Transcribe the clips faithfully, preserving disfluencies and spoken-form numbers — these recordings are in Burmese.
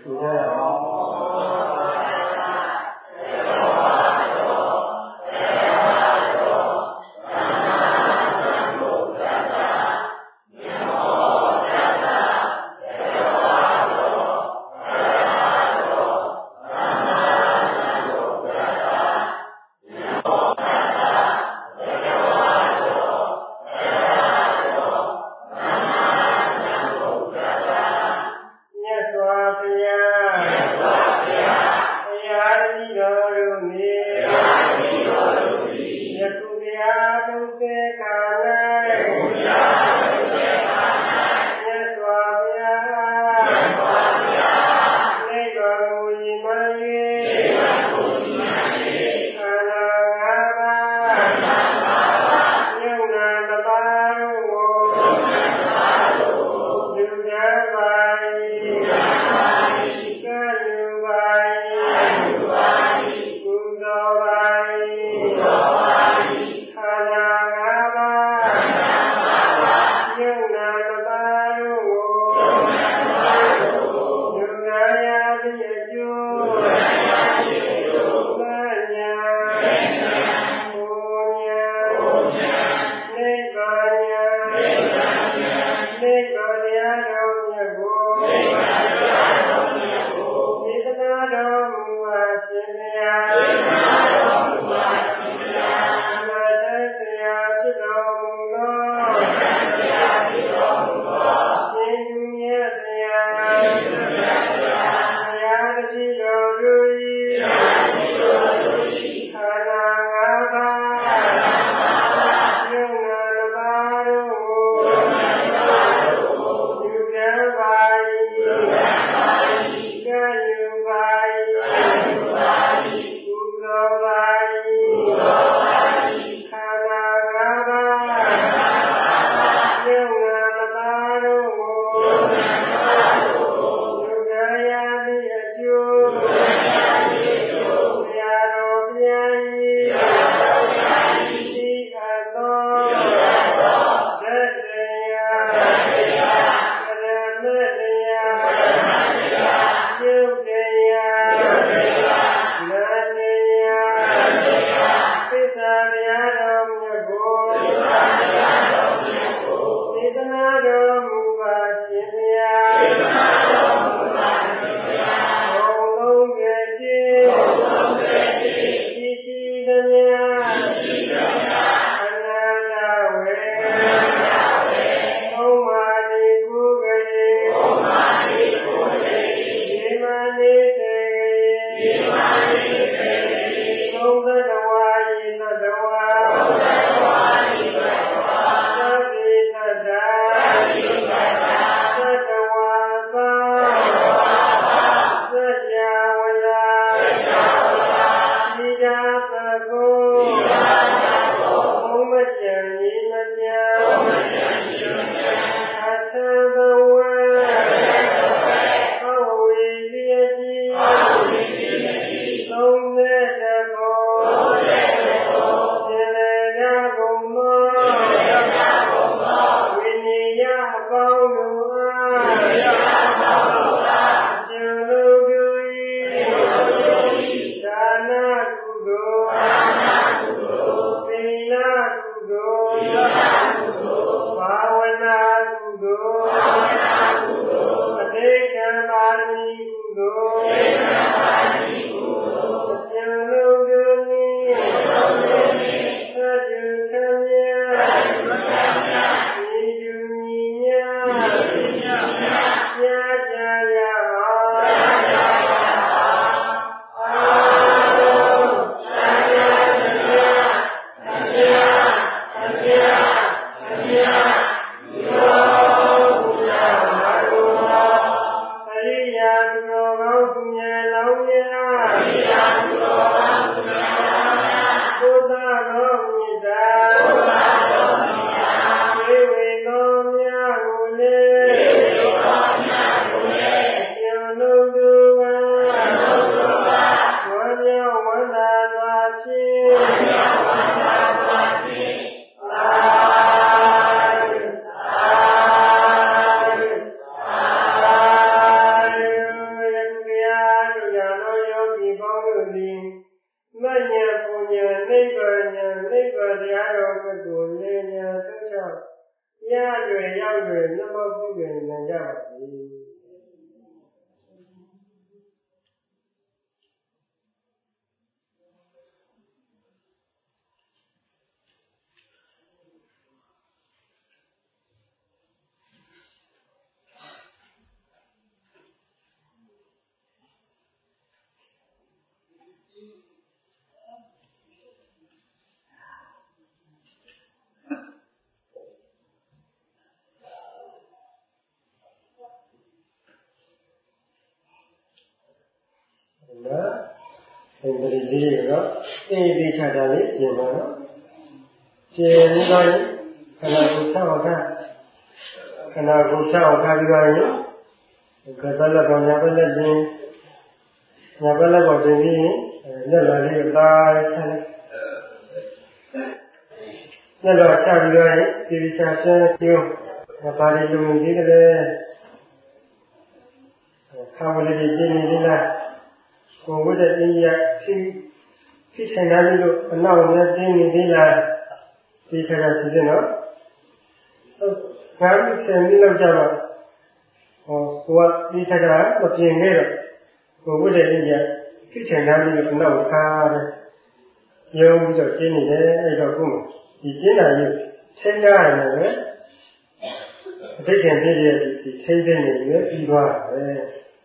Yeah. တော်တရားတော်ကိုလင်းညာဆုချောက်ရရွယ်ရောက်ရွယ်နှမောပြုရွယ်နိုင်ကြပါစေအဲ့ဒီလေးကတော့အေးဒီချတာလေးပြင်ပါတော့ပြင်ပြီးတော့ခန္ဓာကိုယ်ဆောက်ထားခန္ဓာကိုယ်ဆောက်ထားပြီးတော့ရင်ကတလက်ကောင်ညာဘက်လက်ပြင်ညာဘက်လက်ကောင်ပြင်ပြီးရင်လက်လာလေးကိုတားချလိုက်လက်လာချပြီးတော့ရင်ဒီဒီချပြင်းပြုံးဘာလေးလုံနေသေးတယ်ခါမလေးပြင်းနေသေးလားကိုယ်ဝိတ္တအင်းကြီးဖြစ်ဖြစ်ဆိုင်လာလို့အနောက်နဲ့တင်းနေသေးလားဒီခါကစီစဉ်တော့ငါ့ဆယ်မိလောက်ကြတော့ဟောကိုကဒီခါကမပြင်ခဲ့တော့ကိုယ်ဝိတ္တအင်းကြီးဖြစ်ဆိုင်လာလို့အနောက်ခါတယ်ရုံပြီးတော့တင်းနေတယ်အဲ့တော့ကိုယ်ဒီကျင်းတာကြီးထိန်းရတယ်ပဲအသိဉာဏ်ပြည့်တဲ့ဒီထိန်းတဲ့နေပြီးပြီးသွားတယ်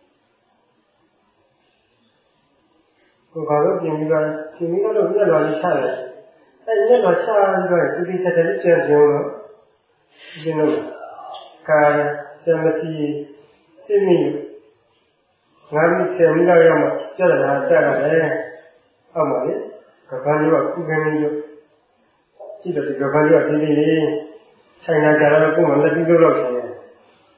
ကိုယ်ကတော့ပြင်ပြီးတော့ပြင်ပြီးတော့မျက်နှာလေးချတယ်။အဲမျက်နှာချပြီးတော့ဒီဒီချက်ချက်ကျန်ကျုံတော့ဒီလိုကာစမတိသိမိငါ့မိဆယ်မိလောက်ရောက်မှကျက်လာတက်လာတယ်။ဟုတ်ပါလေ။ကဘာလေးကခုခံနေလို့ကြည့်တော့ဒီကဘာလေးကဒီဒီလေးဆိုင်လာကြတော့ကိုယ်မှလက်ပြီးလို့တော့ဆင်းတယ်။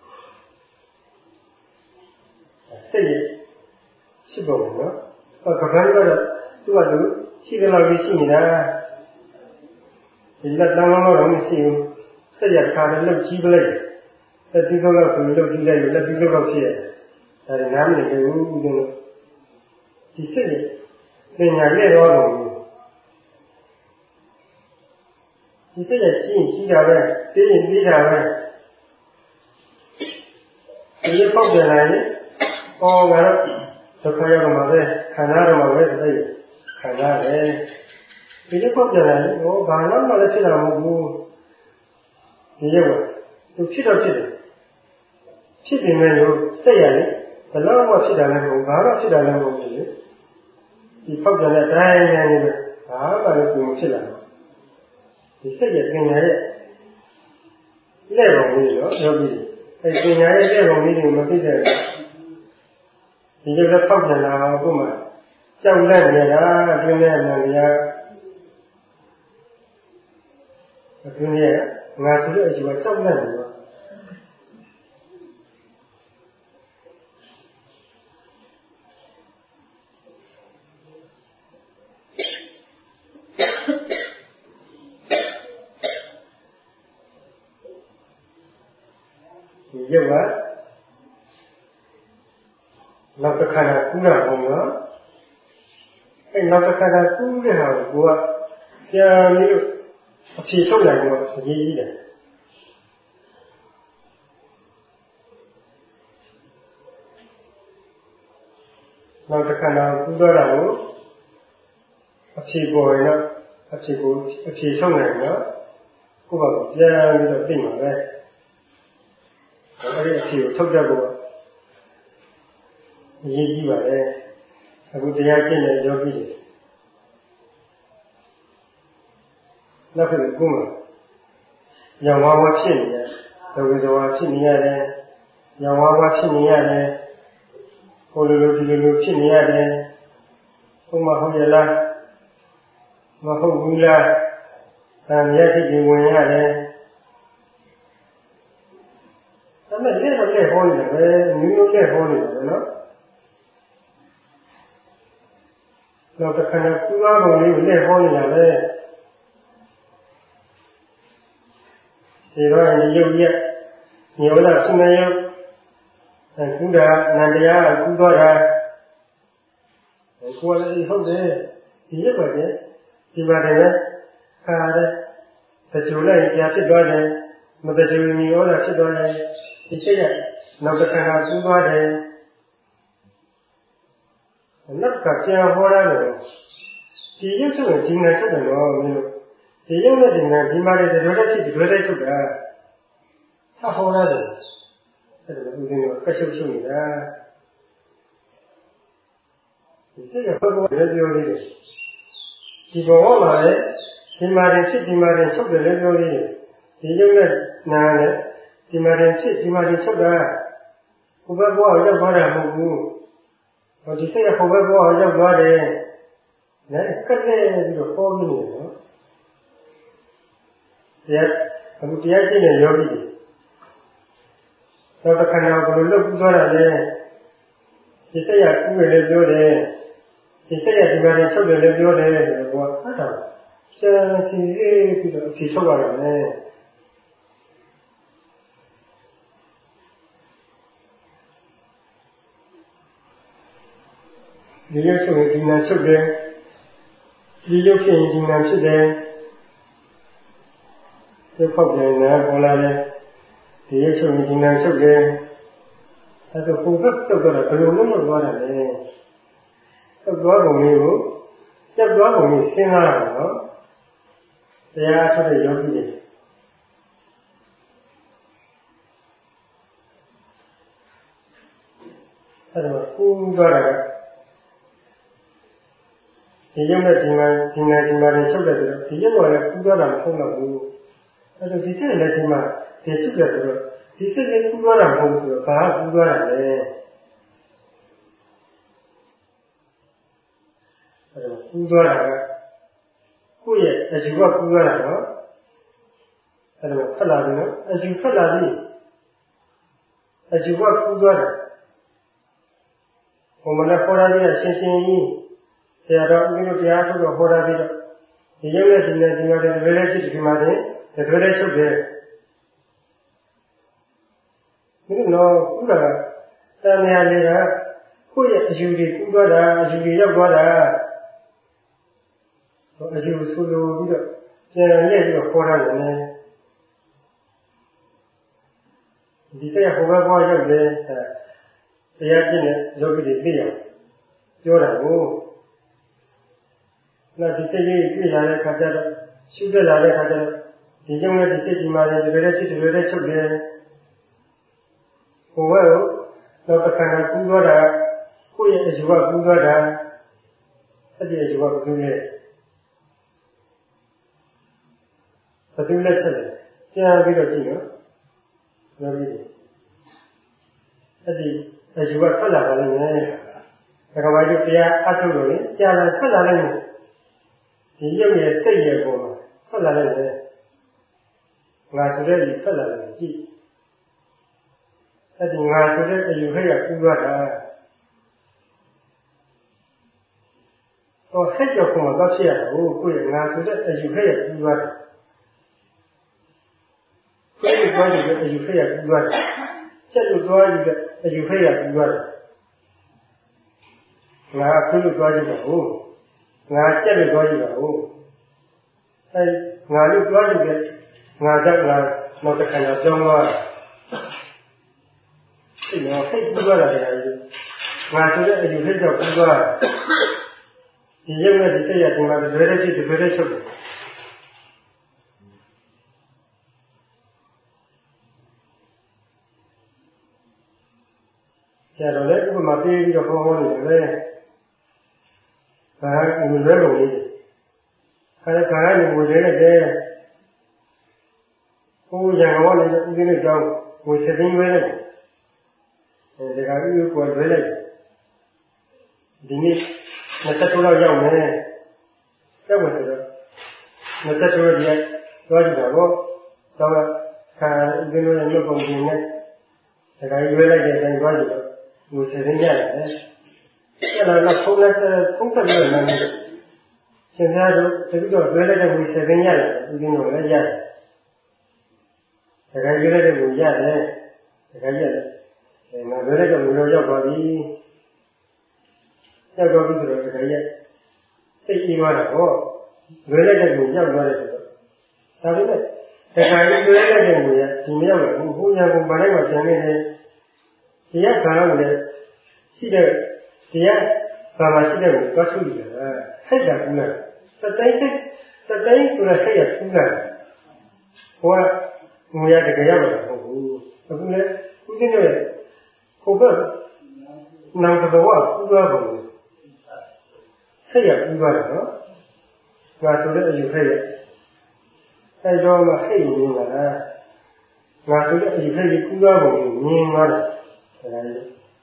စိတ်ရှိပုံနော်။ကဘာလေးကတော့သူ့ကသူရှိတယ်လို့ရှိနေတာဒီလက်တန်းလုံးတော့မရှိဘူးဆက်ရခါနဲ့လက်ကြီးပလိုက်လက်ပြီးတော့ဆိုလို့ပြီးလိုက်လက်ပြီးတော့ဖြစ်ရတယ်ဒါနားမလည်ဘူးဦးဇင်းတို့ဒီစိတ်ပညာနဲ့တော့ဒီစိတ်ရဲ့ကြီးကြီးတာပဲသိရင်ပြီးတာပဲဒီပေါက်ပြန်လာရင်ဟောငါတို့ဒုက္ခရောက်တော့မှာပဲခံရတော့မှာပဲစိတ်ခံရတယ်ဒီလိုပေါက်ပြန်လာရင်ဟောဘာလို့မှလည်းဖြစ်တာမဟုတ်ဘူးဒီလိုကသူဖြစ်တော့ဖြစ်တယ်ဖြစ်နေမယ်လို့စိတ်ရတယ်ဘယ်တော့မှဖြစ်တာလည်းမဟုတ်ဘာတော့ဖြစ်တာလည်းမဟုတ်ဘူးလေဒီပေါက်ပြန်တဲ့တိုင်းနေနေဘာမှလည်းသူမဖြစ်လာဘူးဒီစိတ်ရဲ့ပညာရဲ့လက်ပုံလေးတော့ယောဂီအဲပညာရဲ့လက်ပုံလေးကိုမသိတဲ့ဒီလိုလည်းပေါက်ပြန်လာတော့ကိုယ်မှကြောက်လက်နေတာအတွင်းထဲမှာတရားအတွင်းထဲငါဆိုတဲ့အချိန်မှာကြောက်လက်နေတော့ဒီရုပ်ကနောက်တစ်ခါကူးတာပေါ့နော်အဲနောက်တစ်ခါကူးတဲ့ဟာကိုကပြန်ပြီးအဖြေထုတ်နိုင်တော့အရေးကြီးတယ်နောက်တစ်ခါကူးတော့တာကိုအဖြေပေါ်ရင်တော့အဖြေကိုအဖြေထုတ်နိုင်တော့ကိုယ့်ဘာကိုပြန်ပြီးတော့သိမှာပဲအဲဒီအဖြေကိုထုတ်တတ်ဖို့အရေးကြီးပါတယ်အခုတရားကျင့်တဲ့ယောဂီတွေနောက်ပြီးကိုယ်မှာညောင်ဝါးဝါဖြစ်နေတယ်ဒဝိဇဝါဖြစ်နေရတယ်ညောင်ဝါးဝါဖြစ်နေရတယ်ဟိုလိုလိုဒီလိုလိုဖြစ်နေရတယ်ဘုမဟုတ်ရလားမဟုတ်ဘူးလားဒါမျက်စိကြည့်ဝင်ရတယ်ဒါမဲ့လက်တော့လက်ဟောနေတယ်ပဲမျိုးမျိုးလက်ဟောနေတယ်နော်နောက်တစ်ခါကူးအားပုံလေးကိုလက်ဟောနေတာပဲဒီတော့ဒီရုပ်ရက်ညောတာဆင်းရဲရုပ်ကူးတာနန္တရားကူးသွားတာကိုယ်လည်းဟုတ်တယ်ဒီရက်ပဲဒီပါတယ်ခတဲ့ကြိုလိုက်ကြာဖြစ်သွားတယ်မတကြိုမီရောတာဖြစ်သွားတယ်ဒီစိတ်ကနောက်တစ်ခါကကူးသွားတယ်နောက်ကပြန်ဟောရတယ်ဒီရုပ်ဆိုရင်ဒီငါချက်တယ်တော့မင်းတို့ဒီရုပ်နဲ့ဒီငါဒီမှာတွေတွေတက်ဖြစ်တွေတက်ချုပ်တာဟာဟောရတယ်အဲ့ဒါဦးဇင်းကကရှုပ်ရှုပ်နေတာဒီစိတ်ကဘုရားလည်းပြောသေးတယ်ဒီဘဝမှာလည်းဒီမှာတွေဖြစ်ဒီမှာတွေချုပ်တယ်လည်းပြောသေးတယ်ဒီရုပ်နဲ့နာနဲ့ဒီမှာတွေဖြစ်ဒီမှာတွေချုပ်တာဘုရားဘဝရောက်သွားတာမဟုတ်ဘူးဟောဒီစိတ်ကဘုရားဘဝရောက်သွားတယ်လည်းကတ်တဲ့ပြီးတော့ပေါ်နေတယ်နော်တရားအခုတရားရှိတဲ့ယောဂီတွေသောတခဏကိုလွတ်ပြီးသွားတာလေဒီစိတ်ကကူးရလည်းပြောတယ်ဒီစိတ်ကဒီမှာတွေချုပ်တယ်လည်းပြောတယ်ဆိုတော့ဟောတာဆရာစီစီပြီးတော့အဖြေထုတ်ရတယ်လေဒီရုပ်ဆိုရင်ဒီနာချုပ်တယ်ဒီရုပ်ဖြစ်ရင်ဒီနာဖြစ်တယ်ရုပ်ပေါက်တယ်နာပေါ်လာတယ်ဒီရုပ်ဆိုရင်ဒီနာချုပ်တယ်အဲဒါပုံသက်တော့တော့ဘယ်လိုလုပ်လို့သွားတာလဲသက်သွားပုံလေးကိုပြတ်သွားပုံလေးစဉ်းစားရအောင်နော်တရားထုတ်တဲ့ယောဂီတွေအဲဒါကူးသွားတာဒီရုပ်နဲ့ဒီမှာဒီမှာဒီမှာချုပ်တယ်ဆိုတော့ဒီရုပ်ကလည်းကူးသွားတာမဟုတ်တော့ဘူးအဲဒါဒီစိတ်လည်းဒီမှာဒီချုပ်တယ်ဆိုတော့ဒီစိတ်လည်းကူးသွားတာမဟုတ်ဘူးဆိုတော့ဘာကူးသွားတာလဲအဲဒါကူးသွားတာကကိုယ့်ရဲ့အယူကကူးသွားတာနော်အဲဒါဖတ်လာပြီနော်အယူဖတ်လာပြီအယူကကူးသွားတာဘုံမနဲ့ခေါ်ရတဲ့ရှင်းရှင်းကြီးဆရာတော်ဦးဇင်းတို့တရားထုတ်တော့ဟောတာပြီးတော့ဒီရုပ်နဲ့ဒီနဲ့ဒီမှာတွေတကယ်လည်းဖြစ်ဒီမှာတွေတကယ်လည်းချုပ်တယ်ဒီလိုကူးတာတန်မြာလေးကကိုယ့်ရဲ့အယူတွေကူးသွားတာအယူတွေရောက်သွားတာအယူဆိုလိုပြီးတော့ကျန်ရည်ပြီးတော့ခေါ်ရတယ်လေဒီစိတ်ကဘုရားဘွားရောက်တယ်တရားကျင့်တဲ့ယောဂီတွေသိရပြောတာကိုနောက်ဒီစိတ်လေးပြည့်လာတဲ့ခါကျတော့ရှုသက်လာတဲ့ခါကျတော့ဒီကြောင့်လည်းဒီစိတ်ကြီးမှလည်းဒီလိုလေးဖြစ်ဒီလိုလေးချုပ်တယ်ဘုရားကိုနောက်တစ်ခါကကူးသွားတာကိုယ့်ရဲ့အယူကကူးသွားတာအဲ့ဒီအယူကဘယ်သူလဲဘယ်သူလဲဆက်တယ်ကြားပြီးတော့ကြည့်နော်ပြောပြီးအဲ့ဒီအယူကထွက်လာပါလိမ့်မယ်ဒါကဘာလို့တရားအထုတ်လို့လဲကြားလာထွက်လာလိုက်မယ်ဒီရုပ်ရဲ့စိတ်ရဲ့ပုံမှာထွက်လာလိုက်တယ်ငါဆိုတဲ့ဒီထွက်လာတယ်ကြည့်အဲ့ဒီငါဆိုတဲ့အယူဟဲ့ကကူးသွားတာဟောဆက်ကြောက်ပုံမှာတော့ဖြစ်ရတာကိုကိုယ့်ရဲ့ငါဆိုတဲ့အယူဟဲ့ကကူးသွားတယ်ကိုယ့်ရဲ့သွားတဲ့အယူဟဲ့ကကူးသွားတယ်ဆက်လို့သွားရတဲ့အယူဟဲ့ကကူးသွားတယ်ငါအခုလို့သွားကြည့်တာဟုတ်ငါကြက်လို့သွားကြည့်တာဟုတ်အဲငါလို့သွားကြည့်တဲ့ငါကြောင့်ငါနောက်တစ်ခါတော့ကြောင်းသွားအဲ့တော့စိတ်ကူးသွားတာတည်းငါဆိုတဲ့အယူဟဲ့ကြောင့်ကူးသွားဒီရုပ်နဲ့ဒီစိတ်ရဒီမှာဒီလိုလေးကြည့်ဒီလိုလေးချုပ်တယ်ဆရာတော်လည်းဥပမာပေးပြီးတော့ဟောဟောနေတယ်လေဘာငွေလွဲလို့လေးအဲဒါကလည်းငွေလဲတဲ့ဟိုရံတော်လည်းဦးဇင်းလေးကြောင်းငွေစသိန်းဝဲလိုက်အဲဒီကဥပ္ပဝလွဲလိုက်ဒီနေ့နှစ်သက်တော့ရောက်မယ်ရောက်မယ်ဆိုတော့နှစ်သက်တော့ဒီကသွားကြည့်တာပေါ့တော့ခါဦးဇင်းလေးရုပ်ပုံပြင်နဲ့ဒါကရွေးလိုက်တဲ့အတိုင်းသွားကြည့်တော့ငွေစသိန်းရတယ်အဲ့ဒါကဖုန်းနဲ့ဖုန်းဆက်ပြီးတော့လည်းရှင်သာတို့တပိတော့တွဲလိုက်တဲ့ငွေစသိန်းရတယ်ဦးဇင်းတို့လည်းရတယ်ဒါကရွေးလိုက်တဲ့ငွေရတယ်ဒါကရတယ်အဲငါတွဲလိုက်တဲ့ငွေတော့ရောက်သွားပြီရောက်တော့ပြီဆိုတော့ဒါကရစိတ်ကြီးသွားတာဟောတွဲလိုက်တဲ့ငွေရောက်သွားတယ်ဆိုတော့ဒါပေမဲ့တခါကြီးတွေ့လိုက်တဲ့လူရဲ့ဒီမြောက်လာဘူးဘုရားကဘာလဲမှဆံနေတယ်ဒီကဘာလို့လဲရှိတဲ့ဒီကဘာမှရှိတဲ့ကိုတွတ်ထုတ်ရတာဟိတ်တာကူလားတတိုင်းတတိုင်းဆိုရဟိတ်ရကူလားဟိုကငွေရတကယ်ရမှာမဟုတ်ဘူးအခုလေဦးဇင်းတို့ရဲ့ဟိုဘက်နောင်တော်ကကူသွားပုံဟိတ်ရကူသွားတယ်နော်ငါဆိုတဲ့အယူဟိတ်ရအဲတော့မှဟိတ်နေလာတာငါဆိုတဲ့အယူဟိတ်ကူသွားပုံကိုမြင်သွားတယ်ဒါလည်း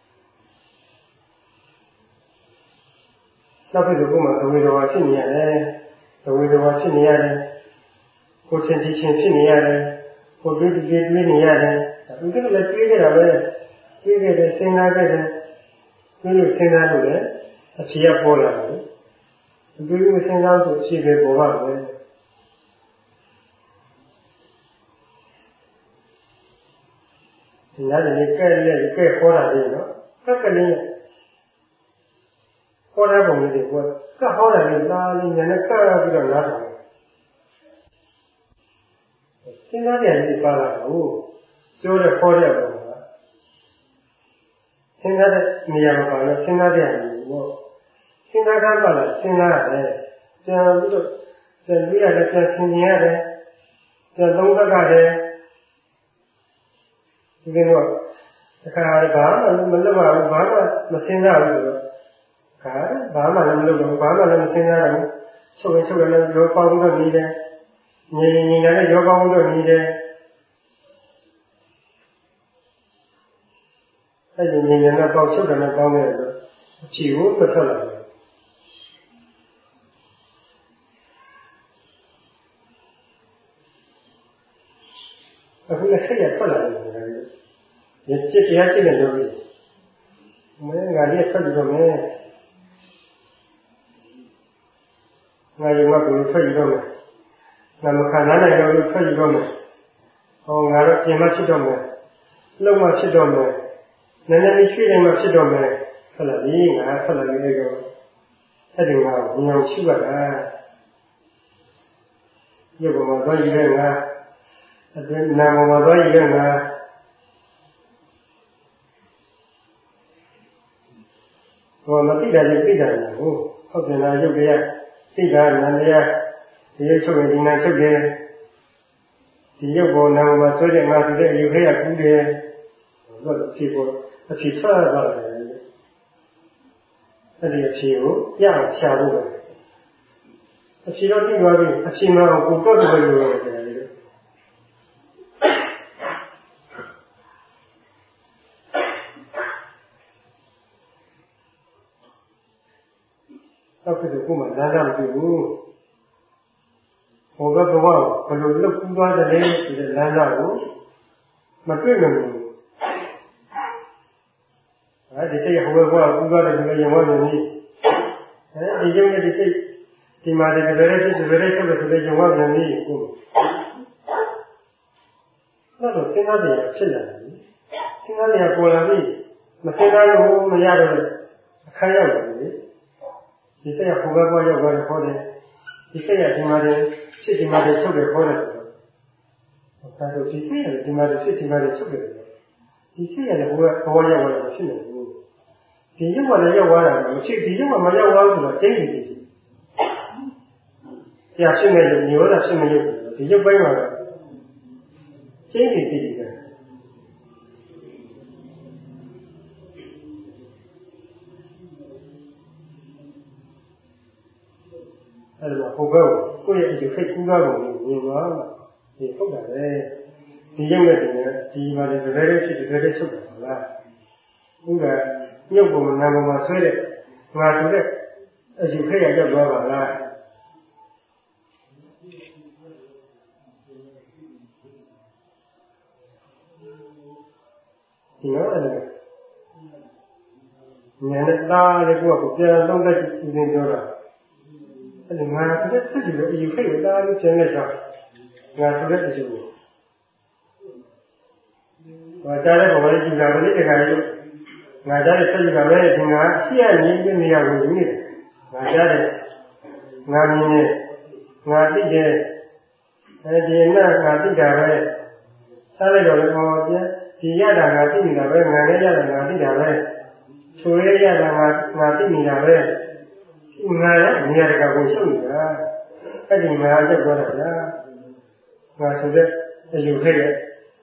နောက်ပြီးတော့ကိုယ်မှာသဝေတော်ဖြစ်နေရတယ်သဝေတော်ဖြစ်နေရတယ်ကိုယ်ချင်းချင်းဖြစ်နေရတယ်ကိုယ်တွေ့တွေ့တွေ့နေရတယ်ဒီကိစ္စလည်းတွေ့ကြတာပဲတွေ့ကြတယ်စဉ်းစားကြတယ်တွေ့လို့စဉ်းစားလို့လည်းအဖြေရပေါ်လာတယ်တွေ့လို့စဉ်းစားဆိုအဖြေပဲပေါ်ပါမယ်ဒီနေ့လည်းကဲလည်းကဲခေါ်တာလေနော်ကက်ကလေးခေါ်တဲ့ပုံလေးတွေကကဟောတာလေလာလေးညနေကပြီးတော့လာတာစဉ်းစားကြရင်ပါလာဘူးပြောတဲ့ခေါ်တဲ့ပုံကစဉ်းစားတဲ့နေရာမှာပါလို့စဉ်းစားကြရင်ပေါ့စဉ်းစားကြပါလားစဉ်းစားရတယ်ပြန်ပြီးတော့ပြန်ပြီးရတယ်ပြန်ဆင်ခြင်ရတယ်ပြန်သုံးသပ်ရတယ်ဒီကတော့အခါဘာမှမလုပ်ပါဘူးဘာမှမစဉ်းစားဘူးဆိုတော့ခါဘာမှလည်းမလုပ်ဘူးဘာမှလည်းမစဉ်းစားဘူးချုပ်ရင်ချုပ်တယ်လည်းရောပေါင်းတော့နေတယ်ငြိမ်ငြိမ်လည်းရောပေါင်းတော့နေတယ်အဲ့ဒီငြိမ်ငြိမ်နဲ့ပေါင်းချုပ်တယ်လည်းပေါင်းနေတယ်အဖြေကိုမထွက်လာဘူးအခုလည်းဆက်ရထွက်လာတယ်ဒီจิตတရားရှိတဲ့လူတွေမင်းငါလေးထွက်ပြီးတော့မင်းငါရုံကကိုထွက်ပြီးတော့မယ်ငါမခံနိုင်တဲ့လူထွက်ပြီးတော့မယ်ဟောငါတော့ပြင်မဖြစ်တော့မယ်လုံမဖြစ်တော့မယ်နည်းနည်းလေးရွှေ့တိုင်းမှဖြစ်တော့မယ်ဟုတ်လားဒီငါဆက်လာနေတော့အဲ့ဒီငါကိုညောင်ချိရတာရုပ်ပေါ်မှာသွားရတဲ့ငါအတွင်းနာမ်ပေါ်မှာသွားရတဲ့ငါဟောမသိတာကြီးသိတာလားဟုတ်ဟုတ်တယ်လားရုပ်တရားသိတာနာမ်တရားဒီရုပ်ချုပ်ရင်ဒီနာမ်ချုပ်တယ်ဒီရုပ်ပေါ်နာမ်ပေါ်မှာဆွဲတဲ့ငါဆိုတဲ့အယူခဲရကူးတယ်ဟောအဖြေပေါ်အဖြေထွက်သွားတယ်အဲ့ဒီအဖြေကိုရအောင်ရှာဖို့ပဲအဖြေတော့သိသွားပြီအဖြေမှကိုတော့တယ်လို့ပြောတယ်တော့ဖြစ်ကိုမှလမ်းမတွေ့ဘူးဟိုဘက်ဘဝဘယ်လိုလုပ်ကူးသွားတယ်လဲဆိုတဲ့လမ်းကိုမတွေ့နိုင်ဘူးအဲဒီစိတ်ဟိုဘက်ဘဝကူးသွားတယ်ဆိုရင်ဝါနေပြီအဲဒီရုပ်နဲ့ဒီစိတ်ဒီမှာဒီဗရေဖြစ်ဗရေဆိုတဲ့ဆိုတဲ့ဝါနေပြီကိုတော့စဉ်းစားတယ်ဖြစ်လာတယ်စဉ်းစားတယ်ပေါ်လာပြီမစဉ်းစားလို့မရတော့အခါရောက်တယ်ဒီစိတ်ကဟိုဘက်ဘဝရောက်သွားတယ်ခေါ်တယ်ဒီစိတ်ကဒီမှာတည်းဖြစ်ဒီမှာတည်းချုပ်တယ်ခေါ်တယ်ဆိုတော့ဒါဆိုဒီစိတ်ကဒီမှာတည်းဖြစ်ဒီမှာတည်းချုပ်တယ်ဒီစိတ်ကလည်းဟိုဘက်ဘဝရောက်သွားတယ်ဖြစ်နေဘူးဒီရုပ်ကလည်းရောက်သွားတာမဖြစ်ဒီရုပ်ကမရောက်သွားဆိုတော့ကျိန်းနေတယ်ကြာရှင်းနေလို့မျိုးတာရှင်းနေလို့ဒီရုပ်ပိုင်းမှာကျိန်းနေတယ်အဲ့ဒါဟိုဘက်ကိုယ့်ရဲ့အကျိုးဖိတ်ကူးသွားပုံကိုမြင်သွားဒီဟုတ်တာပဲဒီရုပ်နဲ့ဒီနဲ့ဒီမှာလည်းတကယ်တည်းဖြစ်တကယ်တည်းချုပ်တာလားဥက္ကညုတ်ပုံနာပုံမှာဆွဲတဲ့ငါဆိုတဲ့အကျိုးဖိတ်ရရောက်သွားပါလားဒီတော့အဲ့ဒါဉာဏ်နဲ့သားလေးကိုကိုပြန်သုံးသပ်ကြည့်ဦးစင်းပြောတာအဲ့ဒီငါဆိုတဲ့စိတ်ကြီးကိုအယူဖိတ်ရတာလို့ကျန်နေစားငါဆိုတဲ့အယူကိုဟောကြားတဲ့ဘဝကြီးကြည့်တာပဲလေတခါကြီးငါကြားတဲ့စိတ်ကြီးကပဲဒီငါရှိရနေနေရကိုယူနေတယ်ငါကြားတဲ့ငါမြင်နေငါသိတဲ့ဟအဲဒီနာငါသိတာပဲစားလိုက်တော့လည်းဟောပြဒီရတာငါသိနေတာပဲငါလည်းရတာငါသိတာပဲချိုးရရတာငါငါသိနေတာပဲငါလည်းနေရာတကာကိုရှုပ်နေတာအဲ့ဒီငါရက်သွားတာလားငါဆိုတဲ့အယူခဲ့ရဲ့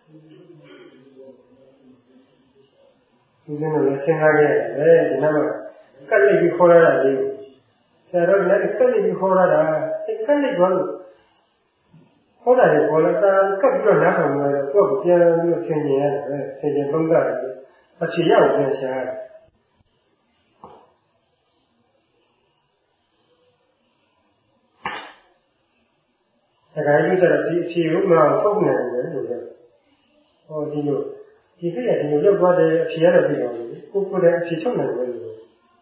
ဒီလိုမျိုးသင်္ခါရရဲ့ဒီနောက်မှာကတ်လိုက်ပြီးခေါ်ရတာလေဆရာတော်ကလည်းကတ်လိုက်ပြီးခေါ်ရတာအဲ့ကတ်လိုက်သွားလို့ဟောတာလေပေါ်လာတာကတ်ပြီးတော့နားထောင်နေတော့ကိုယ်ပြန်ပြီးတော့သင်ကျင်ရတယ်ပဲသင်ကျင်သုံးတာလေအဖြေရအောင်ပြန်ရှာရတယ်ဒါကြိုက်တော့ဒီအဖြေကိုမအောင်ထုတ်နိုင်တယ်လို့ပြောဟောဒီလိုဒီခေတ်ကဒီလိုရောက်သွားတဲ့အဖြေရတော့ပြီးတော့ကိုကိုယ်လည်းအဖြေထုတ်နိုင်တယ်လို့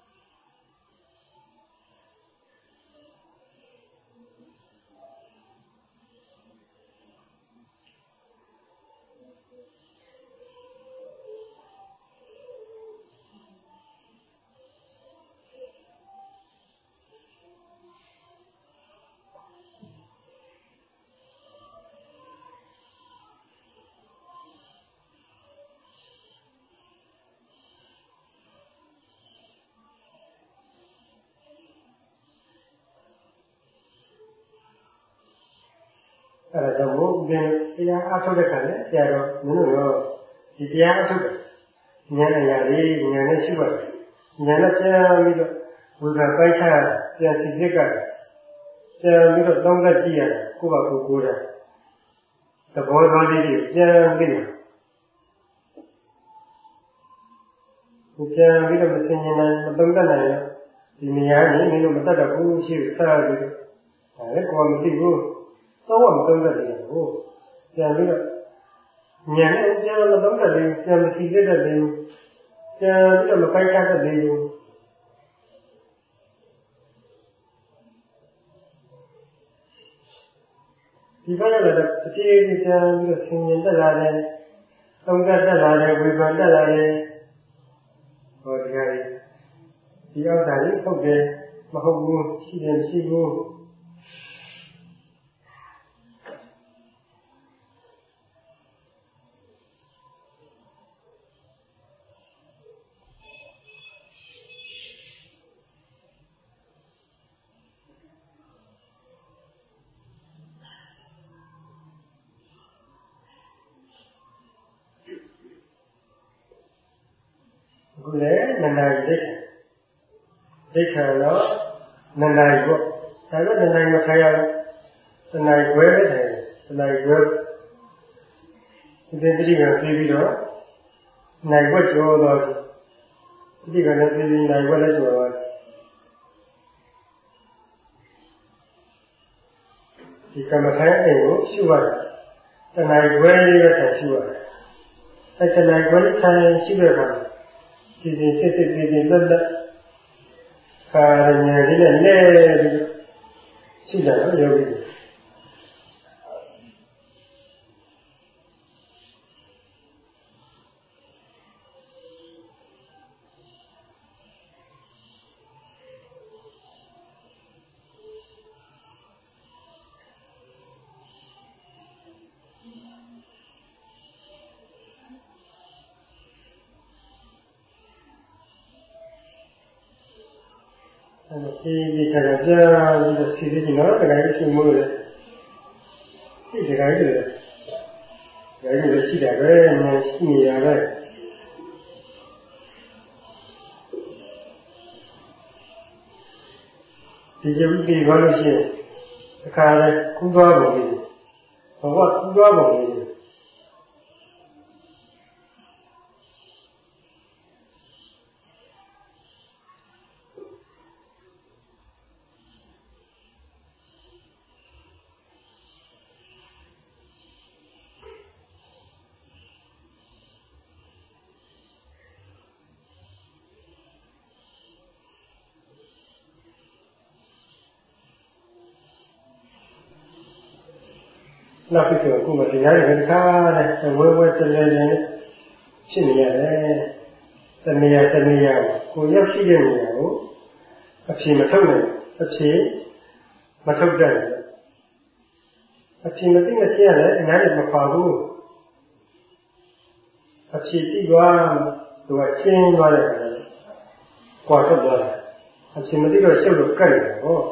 အဲ့ဒါကြောင့်ဘုရင်တရားအထုတ်တဲ့ခါနဲ့ဆရာတော်မင်းတို့ရောဒီတရားအထုတ်ဉာဏ်အရာလေးဉာဏ်နဲ့ရှိပါတယ်ဉာဏ်နဲ့ပြန်ပြီးတော့ဝိကပိုက်ချပြန်စီစစ်ကပြန်ပြီးတော့တောင်းတကြည့်ရတယ်ကိုယ့်ဘာကိုယ်ကိုယ်တာသဘောသားလေးတွေပြန်ပြီးတော့ပြန်ပြီးတော့မသိဉာဏ်မသုံးတတ်နိုင်တော့ဒီနေရာကြီးမင်းတို့မတတ်တော့ဘူးရှိစားပြီးတော့ဒါလည်းကိုယ်မသိဘူးတော့မသုံးတတ်တယ်ကိုပြန်ပြီးတော့ဉာဏ်နဲ့ပြန်မသုံးတတ်တယ်ပြန်မသိတတ်တယ်ပြန်ပြီးတော့မပိုက်ချတတ်တယ်ဒီဘက်ကလည်းအပြေးပြေးပြန်ပြီးတော့ဆင်ញင်တက်လာတယ်သုံးတတ်တက်လာတယ်ဝေဖန်တက်လာတယ်ဟောဒီဟာဒီဥစ္စာကြီးဟုတ်တယ်မဟုတ်ဘူးရှိတယ်ရှိဘူးအခုလည်းနန္ဒာရီဒိဋ္ဌာဒိဋ္ဌာတော့နန္ဒာရီပေါ့ဒါလည်းနန္ဒာရီမခိုင်းရဘူးနန္ဒာရီခွဲပဲတယ်နန္ဒာရီခွဲဒီတိတိကပြီးပြီးတော့နိုင်ဝက်ကျော်တော့တိတိကလည်းပြီးပြီးနိုင်ဝက်လည်းကျော်တော့ဒီကမ္မထိုင်အိမ်ကိုရှုရတယ်တဏှာခွဲလေးပဲထိုင်ရှုရတယ်အဲတဏှာခွဲလေးထိုင်ရှုရတာဒီဒီစစ်စစ်ဒီဒီလက်လက်ခါရညာလေးနဲ့လဲပြီးရှိတယ်နော်ယောဂီဒီဒီကကြပြန်ပြီးတော့စီစီနော်တခါကြီးရှိမို့လေဒီတခါကြီးလေဒါကြီးလည်းရှိတာပဲငါရှိနေရပဲဒီကျုပ်ပြီးဘာလို့ရှိရင်တခါလဲကူးသွားပုံလေးဘဝကူးသွားပုံလေးနောက်ပြီးတော့အခုမှတရားတွေတခါနဲ့ဝဲဝဲတလဲလဲဖြစ်နေရတယ်။တနေရာတနေရာကိုရောက်ရှိတဲ့နေရာကိုအဖြေမထုတ်နိုင်အဖြေမထုတ်တတ်ဘူး။မအဖြစ်မသိမရှင်းရတယ်အများကြီးမပါဘူးအဖြစ်သိသွားသူကရှင်းသွားတယ်ကွာထွက်သွားတယ်အဖြစ်မသိတော့ရှုပ်လို့ကတ်နေတာဟော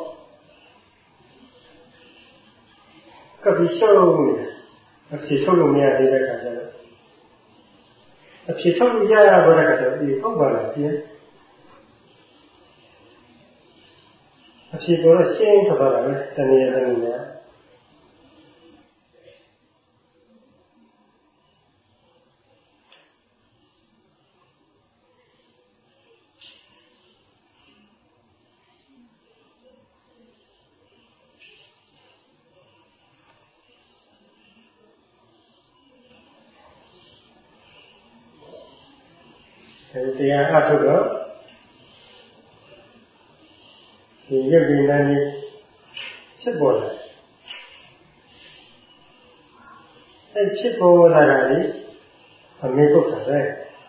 ကပ်ပြီးရှုပ်နေအဖြစ်ထုတ်လို့မရသေးတဲ့ခါကျတော့အဖြစ်ထုတ်လို့ရရတော့တဲ့ခါကျတော့ဒီဟုတ်ပါလားပြင်းအဖြစ်ပေါ်တော့ရှင်းထွက်သွားတာပဲတနည်းတနည်းနဲ့တရားအထုတ်တော့ဒီရုပ်ဉာဏ်နဲ့ဖြစ်ပေါ်လာအဲဖြစ်ပေါ်လာတာလေအမေပုဂ္ဂိုလ်ပဲ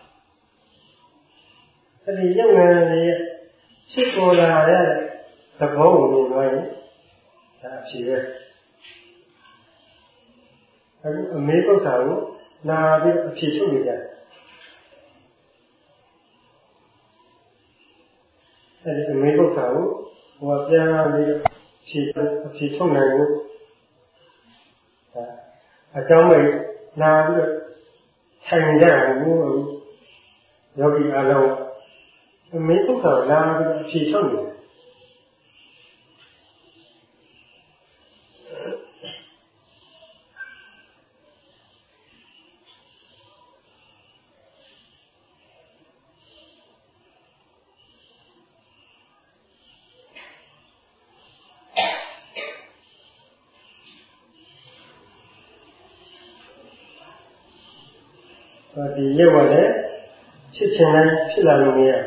အဲဒီရုပ်ဉာဏ်ရဲ့ဖြစ်ပေါ်လာတဲ့သဘောကိုမြင်သွားရင်ဒါအဖြစ်ပဲအခုအမေပုဂ္ဂိုလ်ကိုနာပြီးအဖြစ်ထုတ်နေကြတယ်အဲဒီအမေပုဂ္ဂိုလ်ကိုဟိုပြန်လာပြီးဖြေအဖြေထုတ်နိုင်ဖို့ဒါအကြောင်းမဲ့လာပြီးတော့ထိုင်ကြရဘူးယောဂီအားလုံးအမေပုဂ္ဂိုလ်လာပြီးအဖြေထုတ်နေဒီရုပ်ကလည်းဖြစ်ချင်တိုင်းဖြစ်လာလို့မရ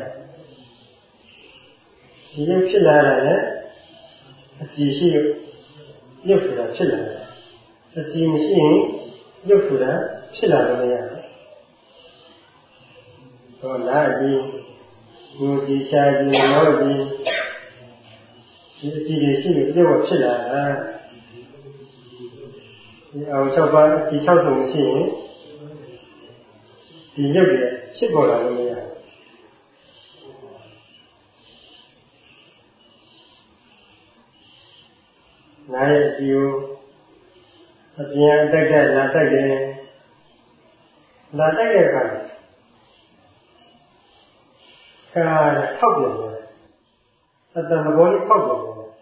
ဒီရုပ်ဖြစ်လာတာလည်းအကြည့်ရှိရုပ်ရုပ်ဆိုတာဖြစ်လာတယ်အကြည့်မရှိရင်ရုပ်ဆိုတာဖြစ်လာလို့မရဘူးဟောလာကြည့်ကိုကြည့်ရှားကြည့်မောကြည့်ဒီအကြည့်တွေရှိလို့ရုပ်ကဖြစ်လာတာဒီအောင်၆ပါးအကြည့်၆စုံမရှိရင်ဒီရုပ်တွေဖြစ်ပေါ်လာလို့မရဘူး။နားရဲ့အကြည့်ကိုအပြင်အတိုက်တိုက်လာတိုက်တယ်။လာတိုက်တဲ့အခါခါထောက်ပြန်တယ်။အတ္တမဘောလေးထောက်ပြန်တယ်။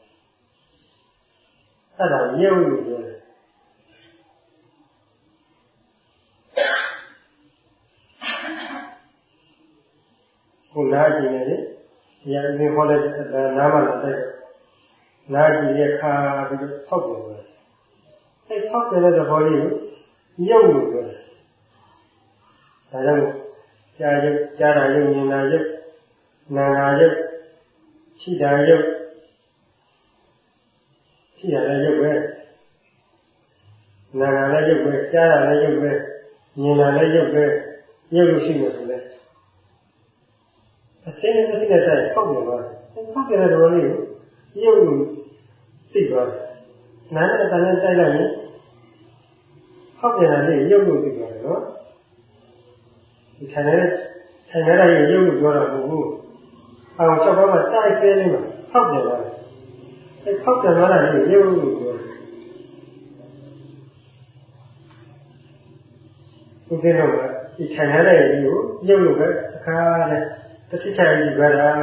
အဲ့ဒါရုပ်လို့ပြောတယ်။ကိုနားကြည့်နေတယ်။ဒီအရင်ခေါ်တဲ့နားမလာတဲ့နားကြည့်ရခါပြီးတော့ထောက်ပြန်တယ်။အဲထောက်ပြန်တဲ့ဘောလေးကိုရုပ်လို့ပြောတယ်။ဒါကြောင့်ကြားရုပ်ကြားတာရုပ်မြင်တာရုပ်နာတာရုပ်ရှိတာရုပ်ရှိတာလည်းရုပ်ပဲနာတာလည်းရုပ်ပဲကြားတာလည်းရုပ်ပဲမြင်တာလည်းရုပ်ပဲရုပ်လို့ရှိလို့ဆိုလဲအစင်းနဲ့အစင်းနဲ့တိုက်ထောက်ပြန်သွားတယ်။ထောက်ပြန်တဲ့ဘောလေးကိုရုပ်လို့သိသွားတယ်။နားနဲ့တန်နဲ့တိုက်လိုက်ရင်ထောက်ပြန်တာလေးရုပ်လို့သိသွားတယ်နော်။ဒီခန္ဓာနဲ့ခန္ဓာရဲ့ရုပ်လို့ပြောတာမဟုတ်ဘူး။အောင်ချက်ပါးမှာတိုက်ဆဲနေမှာထောက်ပြန်သွားတယ်။အဲထောက်ပြန်သွားတာလေးရုပ်လို့ပြောတယ်။ဒီကိတော့ဒီခန္ဓာရဲ့ရုပ်ကိုရုပ်လို့ပဲအခါနဲ့တစ်ချက်ချက်ယူကြတာ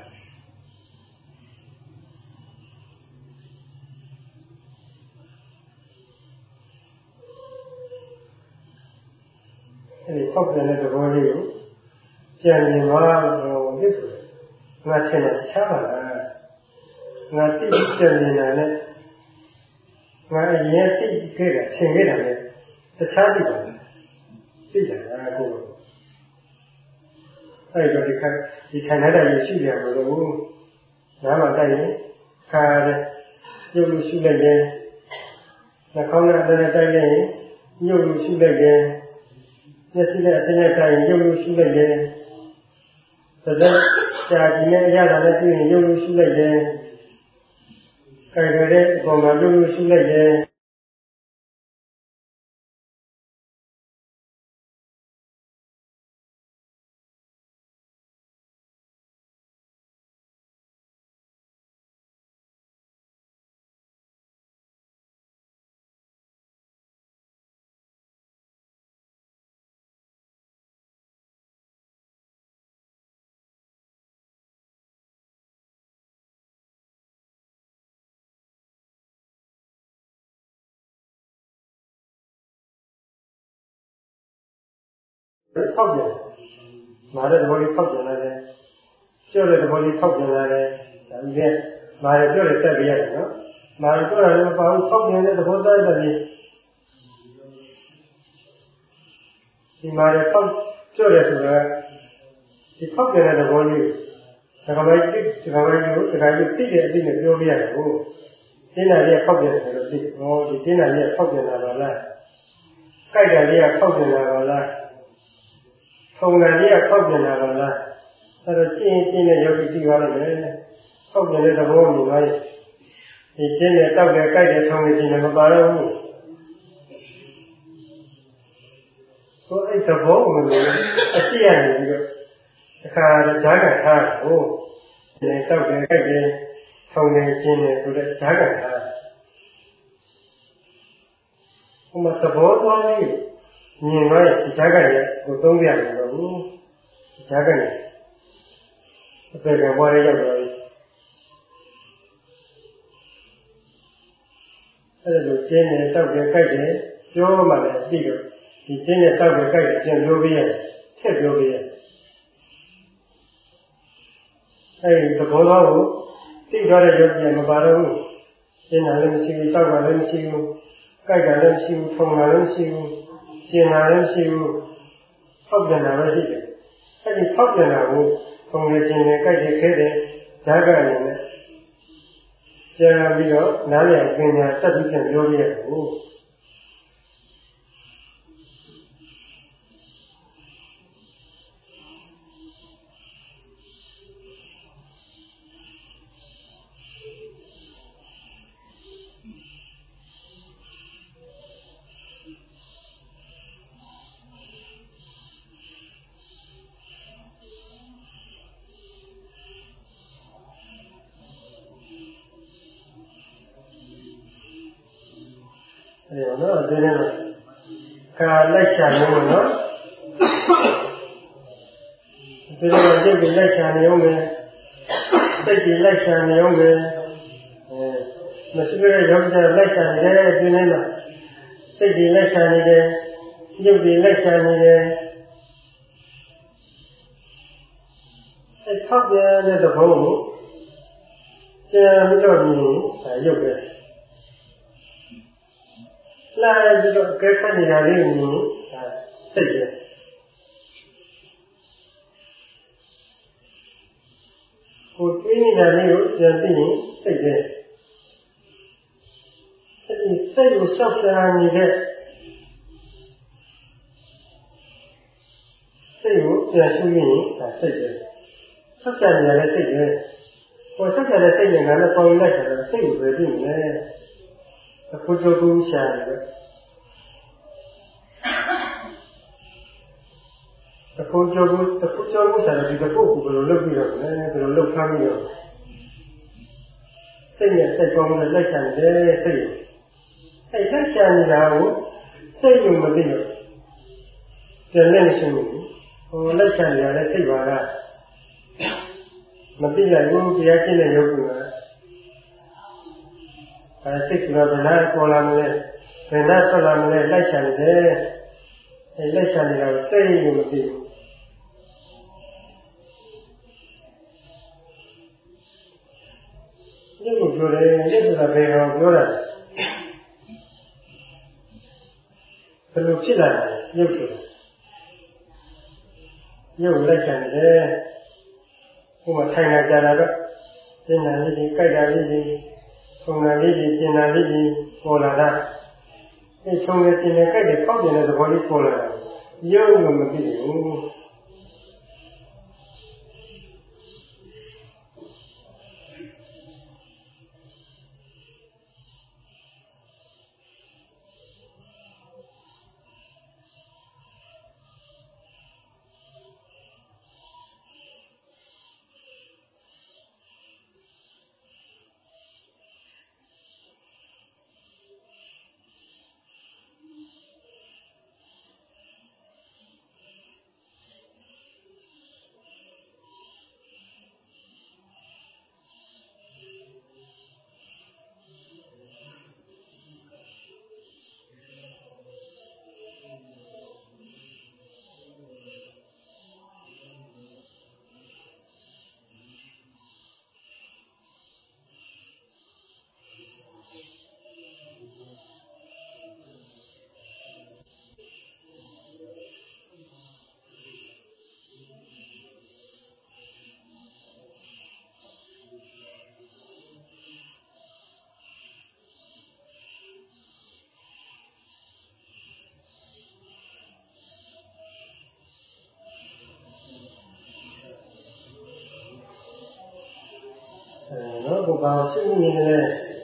အဲဒီထောက်ပြန်တဲ့သဘောလေးကိုကြံနေမှာလို့ဖြစ်ဆိုငါထင်တယ်ချားပါလားငါသိကြံနေတာနဲ့ငါအရင်သိခဲ့တာထင်ခဲ့တာနဲ့တခြားသိပါလားသိကြတာကိုအဲ့တော့ဒီခါဒီခန္ဓာတိုင်းရှိတယ်မလို့နားမှာတိုက်ရင်ခါတယ်ရုပ်လို့ရှိလိုက်တယ်နှာခေါင်းနဲ့အနဲ့တိုက်ရင်ရုပ်လို့ရှိလိုက်တယ်မျက်စိနဲ့အနဲ့တိုက်ရင်ရုပ်လို့ရှိလိုက်တယ်သဒ္ဒကြာကြည့်နဲ့အရသာနဲ့တွေ့ရင်ရုပ်လို့ရှိလိုက်တယ်ကြိုက်တဲ့အပေါ်မှာရုပ်လို့ရှိလိုက်တယ်ဖောက်ပြန်မာတဲ့သဘောလေးဖောက်ပြန်လာတယ်ကြော့တဲ့သဘောလေးဖောက်ပြန်လာတယ်ဒါကြီးကမာရကြော့တဲ့တက်ပြရတယ်နော်မာရကြော့တာလည်းမပါဘူးဖောက်ပြန်တဲ့သဘောသားတယ်ဒီမာရဖောက်ကြော့တယ်ဆိုတာဒီဖောက်ပြန်တဲ့သဘောလေးဒကာမကြီးဒကာမကြီးကိုဒကာကြီးသိတဲ့အသိနဲ့ပြောပြရတယ်ဟုတ်တင်းနာလေးဖောက်ပြန်တယ်ဆိုတော့ဒီဟောဒီတင်းနာလေးဖောက်ပြန်လာပါလားကြိုက်တယ်လေးကဖောက်ပြန်လာပါလားထုံတယ်လေးကဖောက်ပြန်လာပါလားအဲ့တော့ကျင်းကျင်းနဲ့ယောဂီသိပါလိမ့်မယ်ဖောက်ပြန်တဲ့သဘောမြင်လိုက်ဒီတင်းနဲ့တောက်တယ်ကြိုက်တယ်ထုံတယ်ကျင်းတယ်မပါတော့ဘူးဟိုအဲ့သဘောကိုအရှိရနေပြီးတော့အခါဈာကထားကိုဒီတောက်တယ်ကြိုက်တယ်ထုံတယ်ကျင်းတယ်ဆိုတဲ့ဈာကထားဟိုမှာသဘောတော်ကြီးမြင်လိုက်ဒီဈာကရဲ့ကိုသုံးပြရတယ်လို့ဈာကရဲ့အပေကဘွားရရောက်တော့အဲ့လိုကျင်းတယ်တောက်တယ်ကြိုက်တယ်ပြောမှလည်းသိတော့ဒီကျင်းတဲ့တောက်တဲ့ကြိုက်တဲ့ပြန်ပြောပြရထည့်ပြောပြရအဲဒီသဘောတော်ကိုသိသွားတဲ့ယောဂီကမပါတော့ဘူးကျင်းတာလည်းမရှိဘူးတောက်တာလည်းမရှိဘူးကြိုက်တာလည်းမရှိဘူးထုံတာလည်းမရှိဘူးကျင်းတာလည်းမရှိဘူးဖောက်ပြန်တာပဲရှိတယ်အဲဒီဖောက်ပြန်တာကိုထုံနေကျင်းနေကြိုက်တယ်ခဲတယ်ဓာတ်ကနေနဲ့ပြန်ပြီးတော့နားလည်ပညာတက်ပြီးပြန်ပြောပြရဘူးအဲ့တော့နော်ဒီနေ့ကာလိုက်ချနေလို့နော်ဒီလိုစိတ်ကြီးလိုက်ချနေအောင်ပဲစိတ်ကြီးလိုက်ချနေအောင်ပဲအဲမရှိတဲ့ယောဂီလိုက်ချနေတယ်ဒီနေ့မှာစိတ်ကြီးလိုက်ချနေတယ်ရုပ်ကြီးလိုက်ချနေတယ်အဲထောက်ပြန်တဲ့သဘောကိုကျန်ပြီးတော့မြင်ဒါရုပ်ပဲလာပြီးတော့ကဲခတ်နေတာလေးကိုမြင်ဒါစိတ်ပဲကိုတွေးနေတာလေးကိုပြန်သိရင်စိတ်ပဲအဲဒီစိတ်ကိုဆောက်ရှာနေတဲ့စိတ်ကိုပြန်ရှုရင်ဒါစိတ်ပဲဆောက်ရှာနေရတဲ့စိတ်ပဲဟိုဆောက်ရှာတဲ့စိတ်နဲ့ငါလည်းပေါ်လိုက်တယ်စိတ်ကိုပဲသိနေတယ်အခုကြိုးကူးရှာနေတယ်အခုကြိုးကူးအခုကြိုးကူးရှာတယ်ဒီတစ်ခုကိုဘယ်လိုလုပ်ပြီးတော့လဲဘယ်လိုလုပ်ထားပြီးတော့စိတ်နဲ့စိတ်ပေါ်နဲ့လိုက်ချင်တယ်စိတ်အဲလိုက်ချင်နေတာကိုစိတ်ကိုမသိတော့ပြန်လက်မရှိဘူးဟိုလိုက်ချင်နေရတဲ့စိတ်ပါလားမသိလိုက်ဘူးတရားကျင့်တဲ့ယောဂီကအဲစိတ်ကဘယ်နဲ့ပေါ်လာမလဲဘယ်နဲ့ဆက်လာမလဲလိုက်ချင်တယ်အဲလိုက်ချင်နေတာကိုစိတ်ကိုမသိဘူးဒီလိုပြောတယ်ဒီဆိုတာဘယ်ကောင်ပြောတာဘယ်လိုဖြစ်လာလဲရုပ်ဆိုတာရုပ်လိုက်ချင်တယ်ဟိုမှာထိုင်လာကြတာတော့ကျင်နာလေးကြီးကြိုက်တာလေးကြီးထုံတာလေးကြီးကျင်နာလေးကြီးပေါ်လာတာအဲထုံနေကျင်နေကြိုက်တယ်ပေါက်ကျင်တဲ့သဘောလေးပေါ်လာတာရုပ်ကမသိဘူးနော်ဘုရားရှိနေတယ်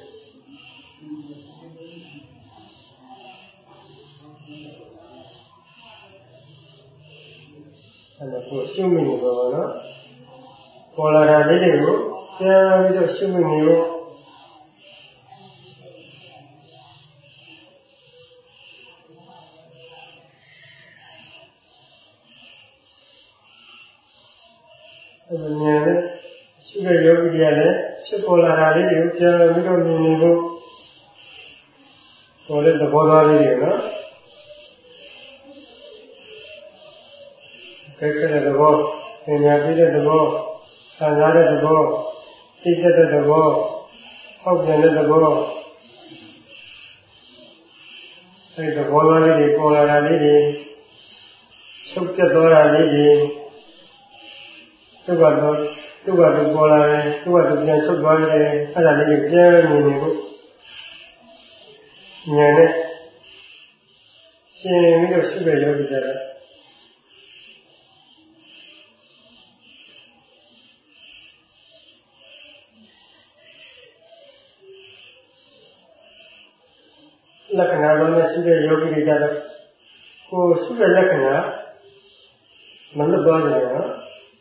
အဲ့ဒါကိုရှိနေတယ်ပေါ့နော်ပေါ်လာတာလေးတွေကိုပြန်ပြီးတော့ရှိနေလို့အဲ့ဒါဉာဏ်နဲ့ရှိတဲ့ယောဂီတွေကလည်းဖြစ်ပေါ်လာတာလေးတွေကိုပြန်ပြီးတော့မြင်နေဖို့ပေါ်တဲ့သဘောသားလေးတွေနော်ကြည့်တဲ့သဘောပညာပြည့်တဲ့သဘောခံစားတဲ့သဘောသိတဲ့သဘောဟောက်ပြန်တဲ့သဘောအဲဒီသဘောသားလေးတွေပေါ်လာတာလေးတွေချုပ်ပြတ်သွားတာလေးတွေသူကတော့သူကတော့ပေါ်လာတယ်သူကသူပြန်ချုပ်သွားတယ်အဲ့ဒါလေးကိုပြန်မြင်နေဖို့ဉာဏ်နဲ့ရှင်းပြီးတော့ရှိတဲ့ယောဂီတွေလက္ခဏာလုံးနဲ့ရှိတဲ့ယောဂီတွေကတော့ကိုယ်ရှိတဲ့လက္ခဏာမလွတ်သွားကြဘူးနော်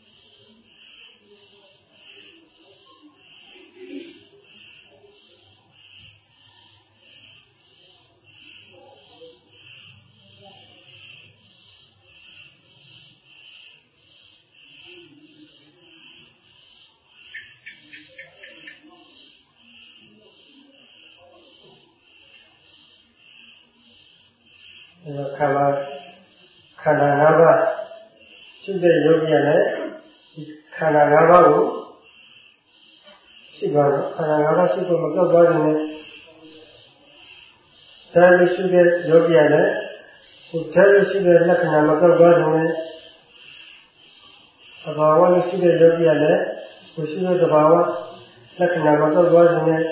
ခန္ဓာခန္ဓာ၅ပါးရှိတဲ့ယောဂီနဲ့ခန္ဓာ၅ပါးကိုရှိပါတော့ခန္ဓာ၅ပါးရှိဖို့မပြောက်သွားခြင်းနဲ့ဒါလည်းရှိတဲ့ယောဂီနဲ့ဟိုဒါလည်းရှိတဲ့လက္ခဏာမပြောက်သွားခြင်းနဲ့သဘာဝနဲ့ရှိတဲ့ယောဂီနဲ့ဟိုရှိတဲ့သဘာဝလက္ခဏာမပြောက်သွားခြင်းနဲ့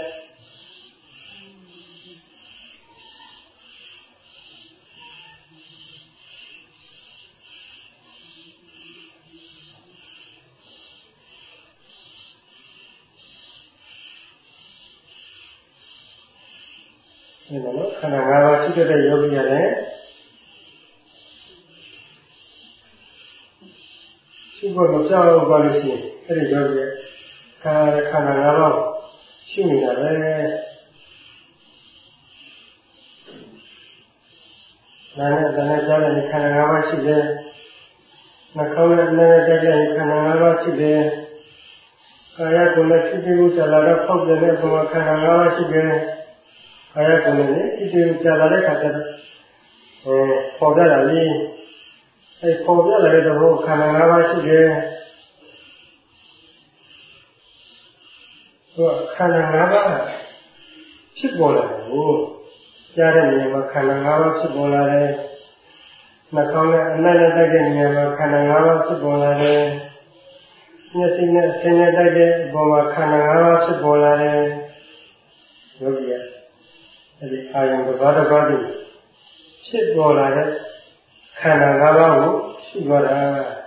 ဒီလိုခန္ဓာ၅ပါးရှိတဲ့ယောဂီရတယ်ရှိဖို့မကြောက်ဘူးပါလို့ရှိရင်အဲ့ဒီယောဂီရဲ့ခန္ဓာခန္ဓာ၅ပါးရှိနေတာပဲနာနဲ့တနဲ့ကြားတဲ့ခန္ဓာ၅ပါးရှိတယ်နှာခေါင်းနဲ့အနံ့နဲ့တိုက်တဲ့ခန္ဓာ၅ပါးရှိတယ်ကာယကိုယ်နဲ့ဖြစ်ပြီးကြလာတော့ဖောက်ပြန်တဲ့ဘဝခန္ဓာ၅ပါးရှိတယ်ကာယကိုယ်နဲ့ဒီဒီကြာလာတဲ့ခါကျတော့အဲပေါ်ပြလာပြီအဲပေါ်ပြလာတဲ့သဘောခန္ဓာ၅ပါးရှိတယ်ဟိုခန္ဓာ၅ပါးဖြစ်ပေါ်လာတယ်ကိုကြားတဲ့နေရာမှာခန္ဓာ၅ပါးဖြစ်ပေါ်လာတယ်နှာခေါင်းနဲ့အနံ့နဲ့တိုက်တဲ့နေရာမှာခန္ဓာ၅ပါးဖြစ်ပေါ်လာတယ်မျက်စိနဲ့ဆင်းရဲတိုက်တဲ့အပေါ်မှာခန္ဓာ၅ပါးဖြစ်ပေါ်လာတယ်ယောဂီရဲ့အဲဒီအာယုံတစ်ပါးတစ်ပါးတည်းဖြစ်ပေါ်လာတဲ့ခန္ဓာ၅ပါးကိုရှိသွားတာ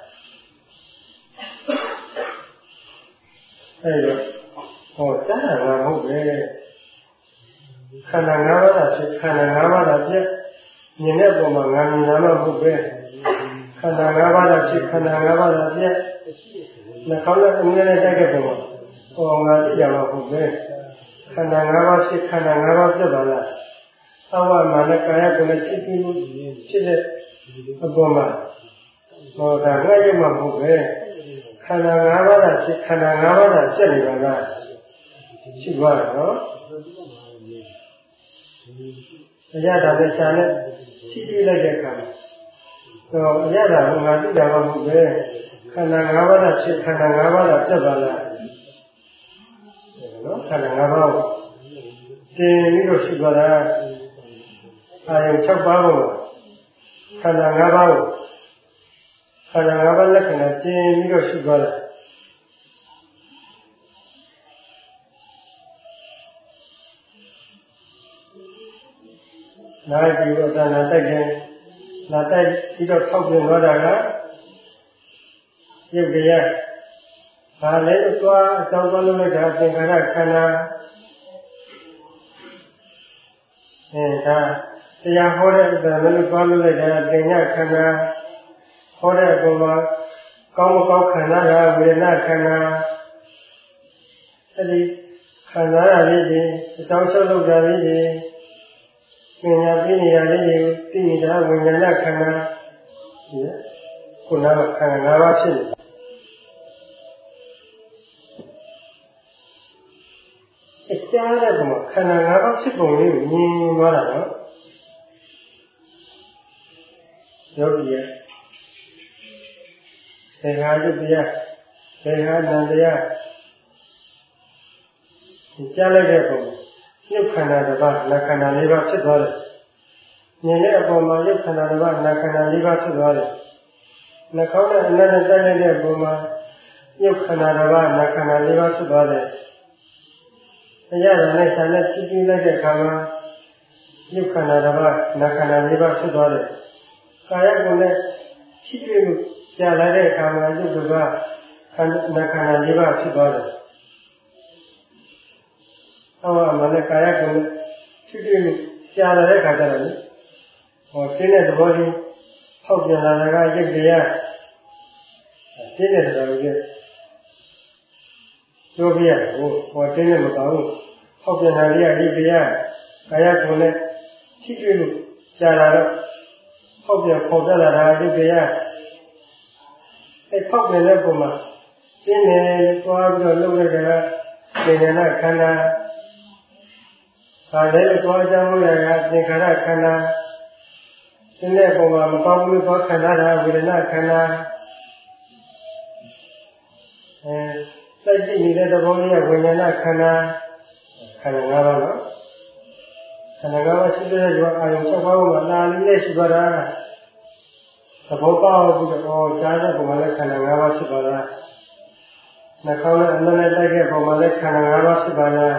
အဲဒီတော့ဟောတဏှာကမဟုတ်ပဲခန္ဓာ၅ပါးသာဖြစ်ခန္ဓာ၅ပါးသာပြည့်မြင်တဲ့ပုံမှာငါမြင်တာမှမဟုတ်ပဲခန္ဓာ၅ပါးသာဖြစ်ခန္ဓာ၅ပါးသာပြည့်နှာခေါင်းနဲ့အငယ်နဲ့တိုက်တဲ့ပုံမှာဟောငါသိကြမှာမဟုတ်ပဲခန္ဓာ၅ပါးဖြစ်ခန္ဓာ၅ပါးပြတ်သွားလားအဝမာနကာယကိုလည်းဖြစ်ပြီးဖြစ်တဲ့အပေါ်မှာဟောဒါငါရုပ်မှာမဟုတ်ပဲခန္ဓာ၅ပါးသာဖြစ်ခန္ဓာ၅ပါးသာပြတ်နေပါလားရှိသွားတယ်နော်အရသာနဲ့ရှာနဲ့ရှိပြီးလိုက်တဲ့အခါမှာတော့အရသာကငါသိတာမှမဟုတ်ပဲခန္ဓာ၅ပါးသာဖြစ်ခန္ဓာ၅ပါးသာပြတ်သွားလားနော်ခန္ဓာ၅ပါးကိုတင်ပြီးတော့ရှိသွားတာအာယုံ၆ပါးကိုခန္ဓာ၅ပါးကိုခန္ဓာ၅ပါးလက္ခဏာတင်ပြီးတော့ရှိသွားတာနားကြည့်တော့သာနာတိုက်တယ်နားတိုက်ပြီးတော့ထောက်ပြသွားတာကရုပ်တရားဘာလဲလို့သွားအကြောင်းသွားလို့လိုက်တာသင်္ခါရခန္ဓာအဲဒါတရားဟောတဲ့အတိုင်းမလို့သွားလို့လိုက်တာသင်္ညာခန္ဓာဟောတဲ့အပေါ်မှာကောင်းမကောင်းခန္ဓာကဝေဒနာခန္ဓာအဲဒီခန္ဓာရလေးတွေအကြောင်းချုပ်လုပ်တာလေးတွေပညာသိနေရလေးတွေသိနေတာဝိညာဏခန္ဓာဒီခုနကခန္ဓာ၅ပါးဖြစ်နေအကြားတဲ့ပုံမှာခန္ဓာ၅ပါးဖြစ်ပုံလေးကိုမြင်သွားတာနော်ယောဂီရဲ့သင်္ခါရုပ်တရားသင်္ခါနံတရားကြားလိုက်တဲ့ပုံရုပ်ခန္ဓာတစ်ပါးနာခန္ဓာ၄ပါးဖြစ်သွားတယ်မြင်တဲ့အပေါ်မှာရုပ်ခန္ဓာတစ်ပါးနာခန္ဓာ၄ပါးဖြစ်သွားတယ်နှာခေါင်းနဲ့အနံ့နဲ့တိုက်လိုက်တဲ့ပုံမှာရုပ်ခန္ဓာတစ်ပါးနာခန္ဓာ၄ပါးဖြစ်သွားတယ်တရားရနဲ့ဆံနဲ့ကြည့်ကြည့်လိုက်တဲ့အခါမှာရုပ်ခန္ဓာတစ်ပါးနာခန္ဓာ၄ပါးဖြစ်သွားတယ်ကာယကိုယ်နဲ့ရှိတွေ့မှုကြားလာတဲ့အခါမှာရုပ်တစ်ပါးနာခန္ဓာ၄ပါးဖြစ်သွားတယ်ဟောမနဲ့ကာယကိုယ်နဲ့ရှိတွေ့မှုကြားလာတဲ့အခါကျတော့ဟောရှင်းတဲ့သဘောကြီးဖောက်ပြန်လာတာကရုပ်တရားရှင်းတဲ့သဘောကြီးပြောပြရဟိုဟောတင်းနေမကောင်းဘူးဟောက်ပြန်လာရရုပ်တရားကာယကိုယ်နဲ့ရှိတွေ့မှုကြားလာတော့ဟောက်ပြန်ပေါ်တက်လာတာရုပ်တရားအဲဖောက်ပြန်တဲ့ပုံမှာရှင်းနေသွားပြီးတော့လုပ်လိုက်တာကဉာဏ်ခန္ဓာဒါလည်းသွားကြမှုရကသင်္ခါရခန္ဓာရှင်းတဲ့ပုံမှာမပေါင်းဘူးသောခန္ဓာတာဝေဒနာခန္ဓာအဲစိတ်ကြည့်နေတဲ့သဘောလေးကဝိညာဏခန္ဓာခန္ဓာ၅ပါးနော်ခန္ဓာ၅ပါးရှိတဲ့ကြောင့်အာယုံ၆ပါးမှာနာလေးနဲ့ရှိပါတာသဘောပေါက်ပြီးတော့ကြားတဲ့ပုံမှာလည်းခန္ဓာ၅ပါးရှိပါလားနှာခေါင်းနဲ့အနံ့နဲ့တိုက်တဲ့ပုံမှာလည်းခန္ဓာ၅ပါးရှိပါလား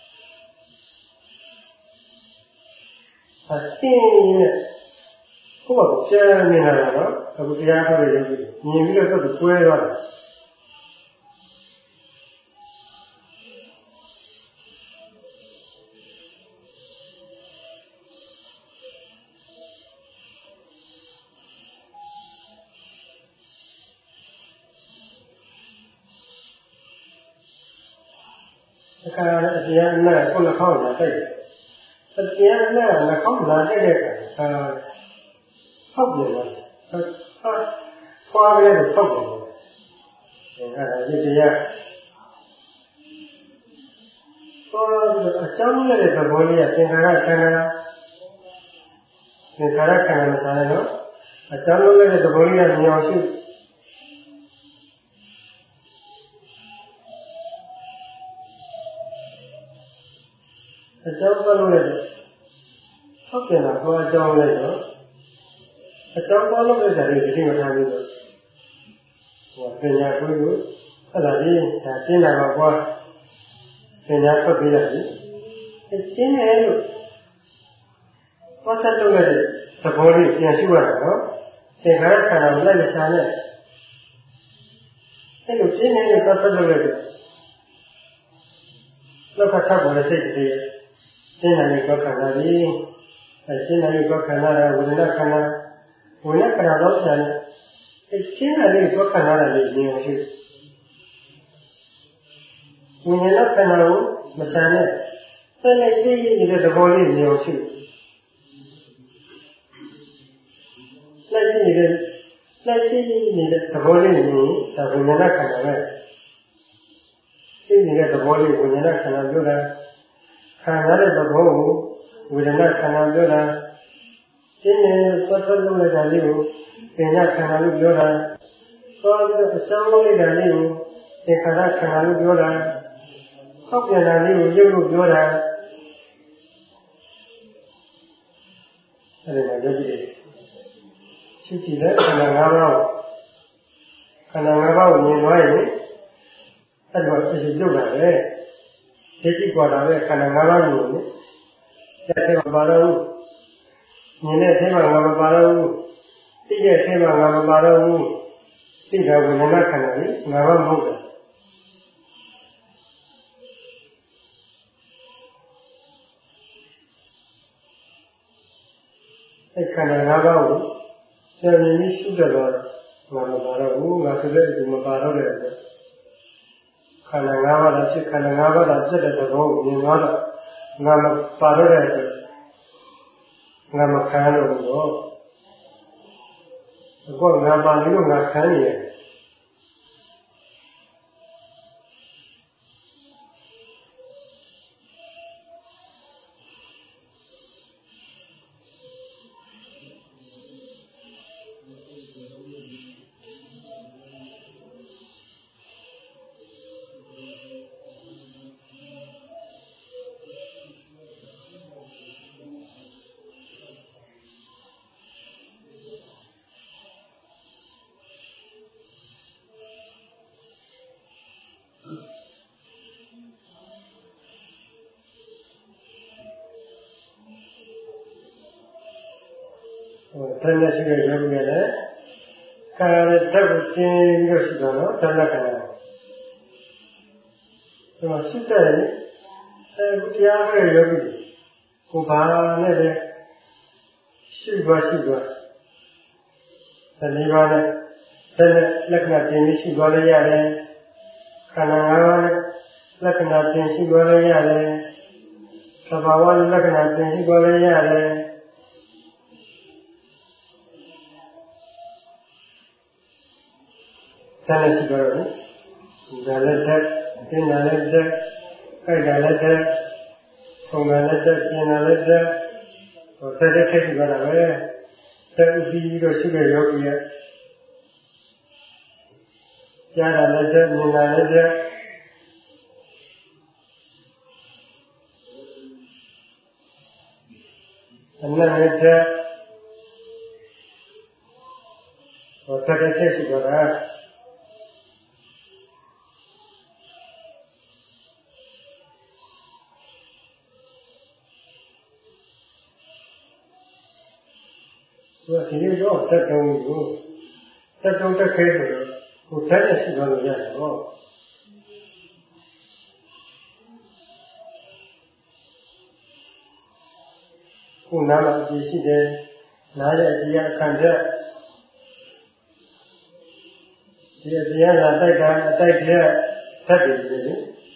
အရှင်းနဲ့ကိုယ့်ဘာကိုကြားနေတာနော်အခုတရားထုတ်ရရုပ်ကြီးမြင်ပြီးတော့သူကွဲသွားတယ်အခါနဲ့အတရားနဲ့ကိုယ်နှာခေါင်းလာတိုက်တယ်အတရားနဲ့နှာခေါင်းလာတိုက်တဲ့အခါဆောက်ပြန်တယ်ဟာဖွာပြဲတော့ဆောက်ပြန်တယ်အဲဒါဒီတရားဆောအကြောင်းနဲ့တဲ့သဘောလေးကသင်္ခါရခန္ဓာသင်္ခါရခန္ဓာလို့ဆိုတယ်နော်အကြောင်းနဲ့တဲ့သဘောလေးကမြောင်ရှိအကြောင်းကလို့လည်းဆောက်ပြန်တာဟောအကြောင်းလိုက်တော့အကြောင်းပေါ်လို့လည်းဒါတွေသိမှထားပြီးတော့ဟောပညာကိုယ်ကိုအဲ့ဒါလေးဒါရှင်းတာတော့ကွာပညာထွက်ပြီးရတယ်ရှင်းတယ်လို့ဟောဆက်လုပ်ရတဲ့သဘောလေးပြန်ရှုရတာနော်သင်္ခါရခန္ဓာကိုလိုက်လက်ရှာနဲ့အဲ့လိုရှင်းတယ်လို့ဆက်လုပ်ရတဲ့လောကထပ်ပေါ်တဲ့စိတ်တွေရှင်းတယ်လို့ခန္ဓာကြီးအဲရှင်းတယ်လို့ခန္ဓာရဝိညာဉ်ခန္ဓာဝိညာဉ်ခန္ဓာတော့ပြန်အဲရှင်းတယ်လို့ခန္ဓာရလေးမြင်အောင်ရှိဝိညာဉ်ခန္ဓာကိုမဆန်နဲ့ဆက်လက်သိနေတဲ့သဘောလေးမြင်အောင်ရှိလက်ရှိနေတဲ့လက်ရှိနေတဲ့သဘောလေးမြင်ဒါဝိညာဉ်ခန္ဓာပဲသိနေတဲ့သဘောလေးဝိညာဉ်ခန္ဓာပြောတာခံရတဲ့သဘောကိုဝေဒနာခန္ဓာပြောတာရှင်းနေသွားထွက်လို့လိုက်တာလေးကိုပညာခန္ဓာလို့ပြောတာသွားပြီးတော့အစမ်းလို့လိုက်တာလေးကိုသင်္ခါရခန္ဓာလို့ပြောတာဟောက်ပြန်တာလေးကိုရုပ်လို့ပြောတာအဲဒီမှာရုပ်ကြည့်ရှိကြည့်တဲ့ခန္ဓာ၅ပါးခန္ဓာ၅ပါးကိုမြင်သွားရင်အဲ့တော့အစီရုပ်တာပဲဒိဋ္ဌိကွာတာပဲခန္ဓာ၅ပါးကိုလေတဲ့ထဲမှာပါတော့မြင်တဲ့ထဲမှာငါမပါတော့ဘူးသိတဲ့ထဲမှာငါမပါတော့ဘူးသိတာဝိညာဉ်ခန္ဓာလေငါမဟုတ်ဘူးအဲခန္ဓာ၅ပါးကိုဉာဏ်မြင်ပြီးရှုတတ်တော့ငါမပါတော့ဘူးငါဆိုတဲ့ဒီမပါတော့တဲ့အတွက်ခန္ဓာ၅ပါးလားဖြစ်ခန္ဓာ၅ပါးလားဖြစ်တဲ့သဘောကိုမြင်တော့ငါမပါတော့တဲ့အတွက်ငါမခံလို့တော့အခုငါပါလို့ငါခံနေတယ်ဓာတ်နဲ့ရှိတဲ့ယောဂီတွေလည်းကာယနဲ့ဓာတ်ကိုကျင်းပြီးတော့ရှိတော့နော်ဓာတ်လက္ခဏာဒီမှာရှိတဲ့အဲဒီတရားဟဲ့ယောဂီကိုဘာနဲ့လဲရှိသွားရှိသွားဒီပါနဲ့ဓာတ်နဲ့လက္ခဏာကျင်းပြီးရှိသွားလည်းရတယ်ခန္ဓာ၅ပါးနဲ့လက္ခဏာကျင်းရှိသွားလည်းရတယ်သဘာဝလက္ခဏာကျင်းရှိသွားလည်းရတယ်ဓာတ်နဲ့ရှိတော့တယ်ဒါလည်းဓာတ်ကျင်းတာလည်းဓာတ်ကြိုက်တာလည်းဓာတ်ထုံတာလည်းဓာတ်ကျင်းတာလည်းဓာတ်ဟိုဓာတ်တစ်ထည့်ရှိသွားတာပဲဓာတ်ဥပြီးပြီးတော့ရှိတဲ့ယောဂီရဲ့ကြားတာလည်းဓာတ်မြင်တာလည်းဓာတ်အနတ်လည်းဓာတ်ဟိုဓာတ်တစ်ထည့်ရှိသွားတာဒီလိုတော့တက်တုံးကိုတက်တုံးတက်ခဲဆိုတော့ဟိုဓာတ်နဲ့ရှိသွားလို့ရတယ်ဟောခုနားမှာအကြည့်ရှိတယ်နားရဲ့အကြည့်အခန့်တဲ့ဒီအကြည့်ကတိုက်တာအတိုက်တဲ့ဓာတ်တွေလေ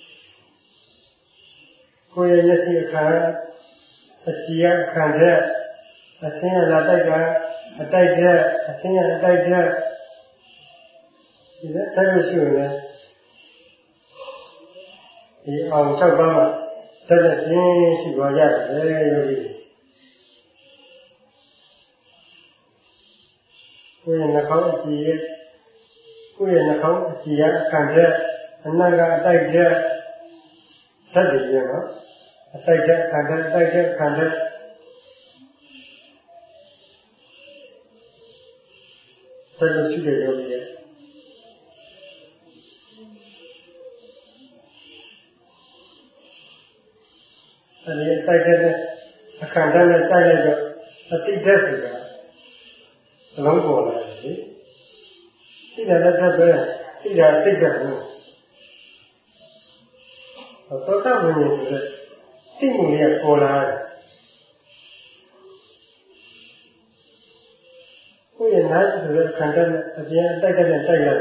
ကိုယ်ရဲ့မျက်စိအခန့်အကြည့်အခန့်တဲ့အသင်းရလာတိုက်တာအတိုက်တဲ့အသင်းရအတိုက်တဲ့ဒီလက်တိုက်လို့ရှိရင်လည်းဒီအောင်၆ပါးမှာတက်လက်ပြင်းရှိသွားရတယ်ယောဂီကိုယ်ရဲ့နှာခေါင်းအကြည့်ရဲ့ကိုယ့်ရဲ့နှာခေါင်းအကြည့်ရအခန့်တဲ့အနံ့ကအတိုက်တဲ့ဓာတ်တွေရနော်အတိုက်တဲ့အခန့်တဲ့အတိုက်တဲ့အခန့်တဲ့ဆက်လို့ရှိတဲ့ယောဂီရဲ့အဲဒီတိုက်တဲ့အခန့်တဲ့နဲ့တိုက်လိုက်တော့အတိတ်ဓာတ်ဆိုတာအလုံးပေါ်လာတယ်လေသိတယ်လည်းသက်ပဲသိတာသိတယ်လို့သောတာပန်ဆိုတဲ့သိမှုလေးကပေါ်လာတယ်ကိုယ့်ရဲ့နားဆိုတဲ့ခန္ဓာနဲ့အပြင်အတိုက်တဲ့တိုက်ရတယ်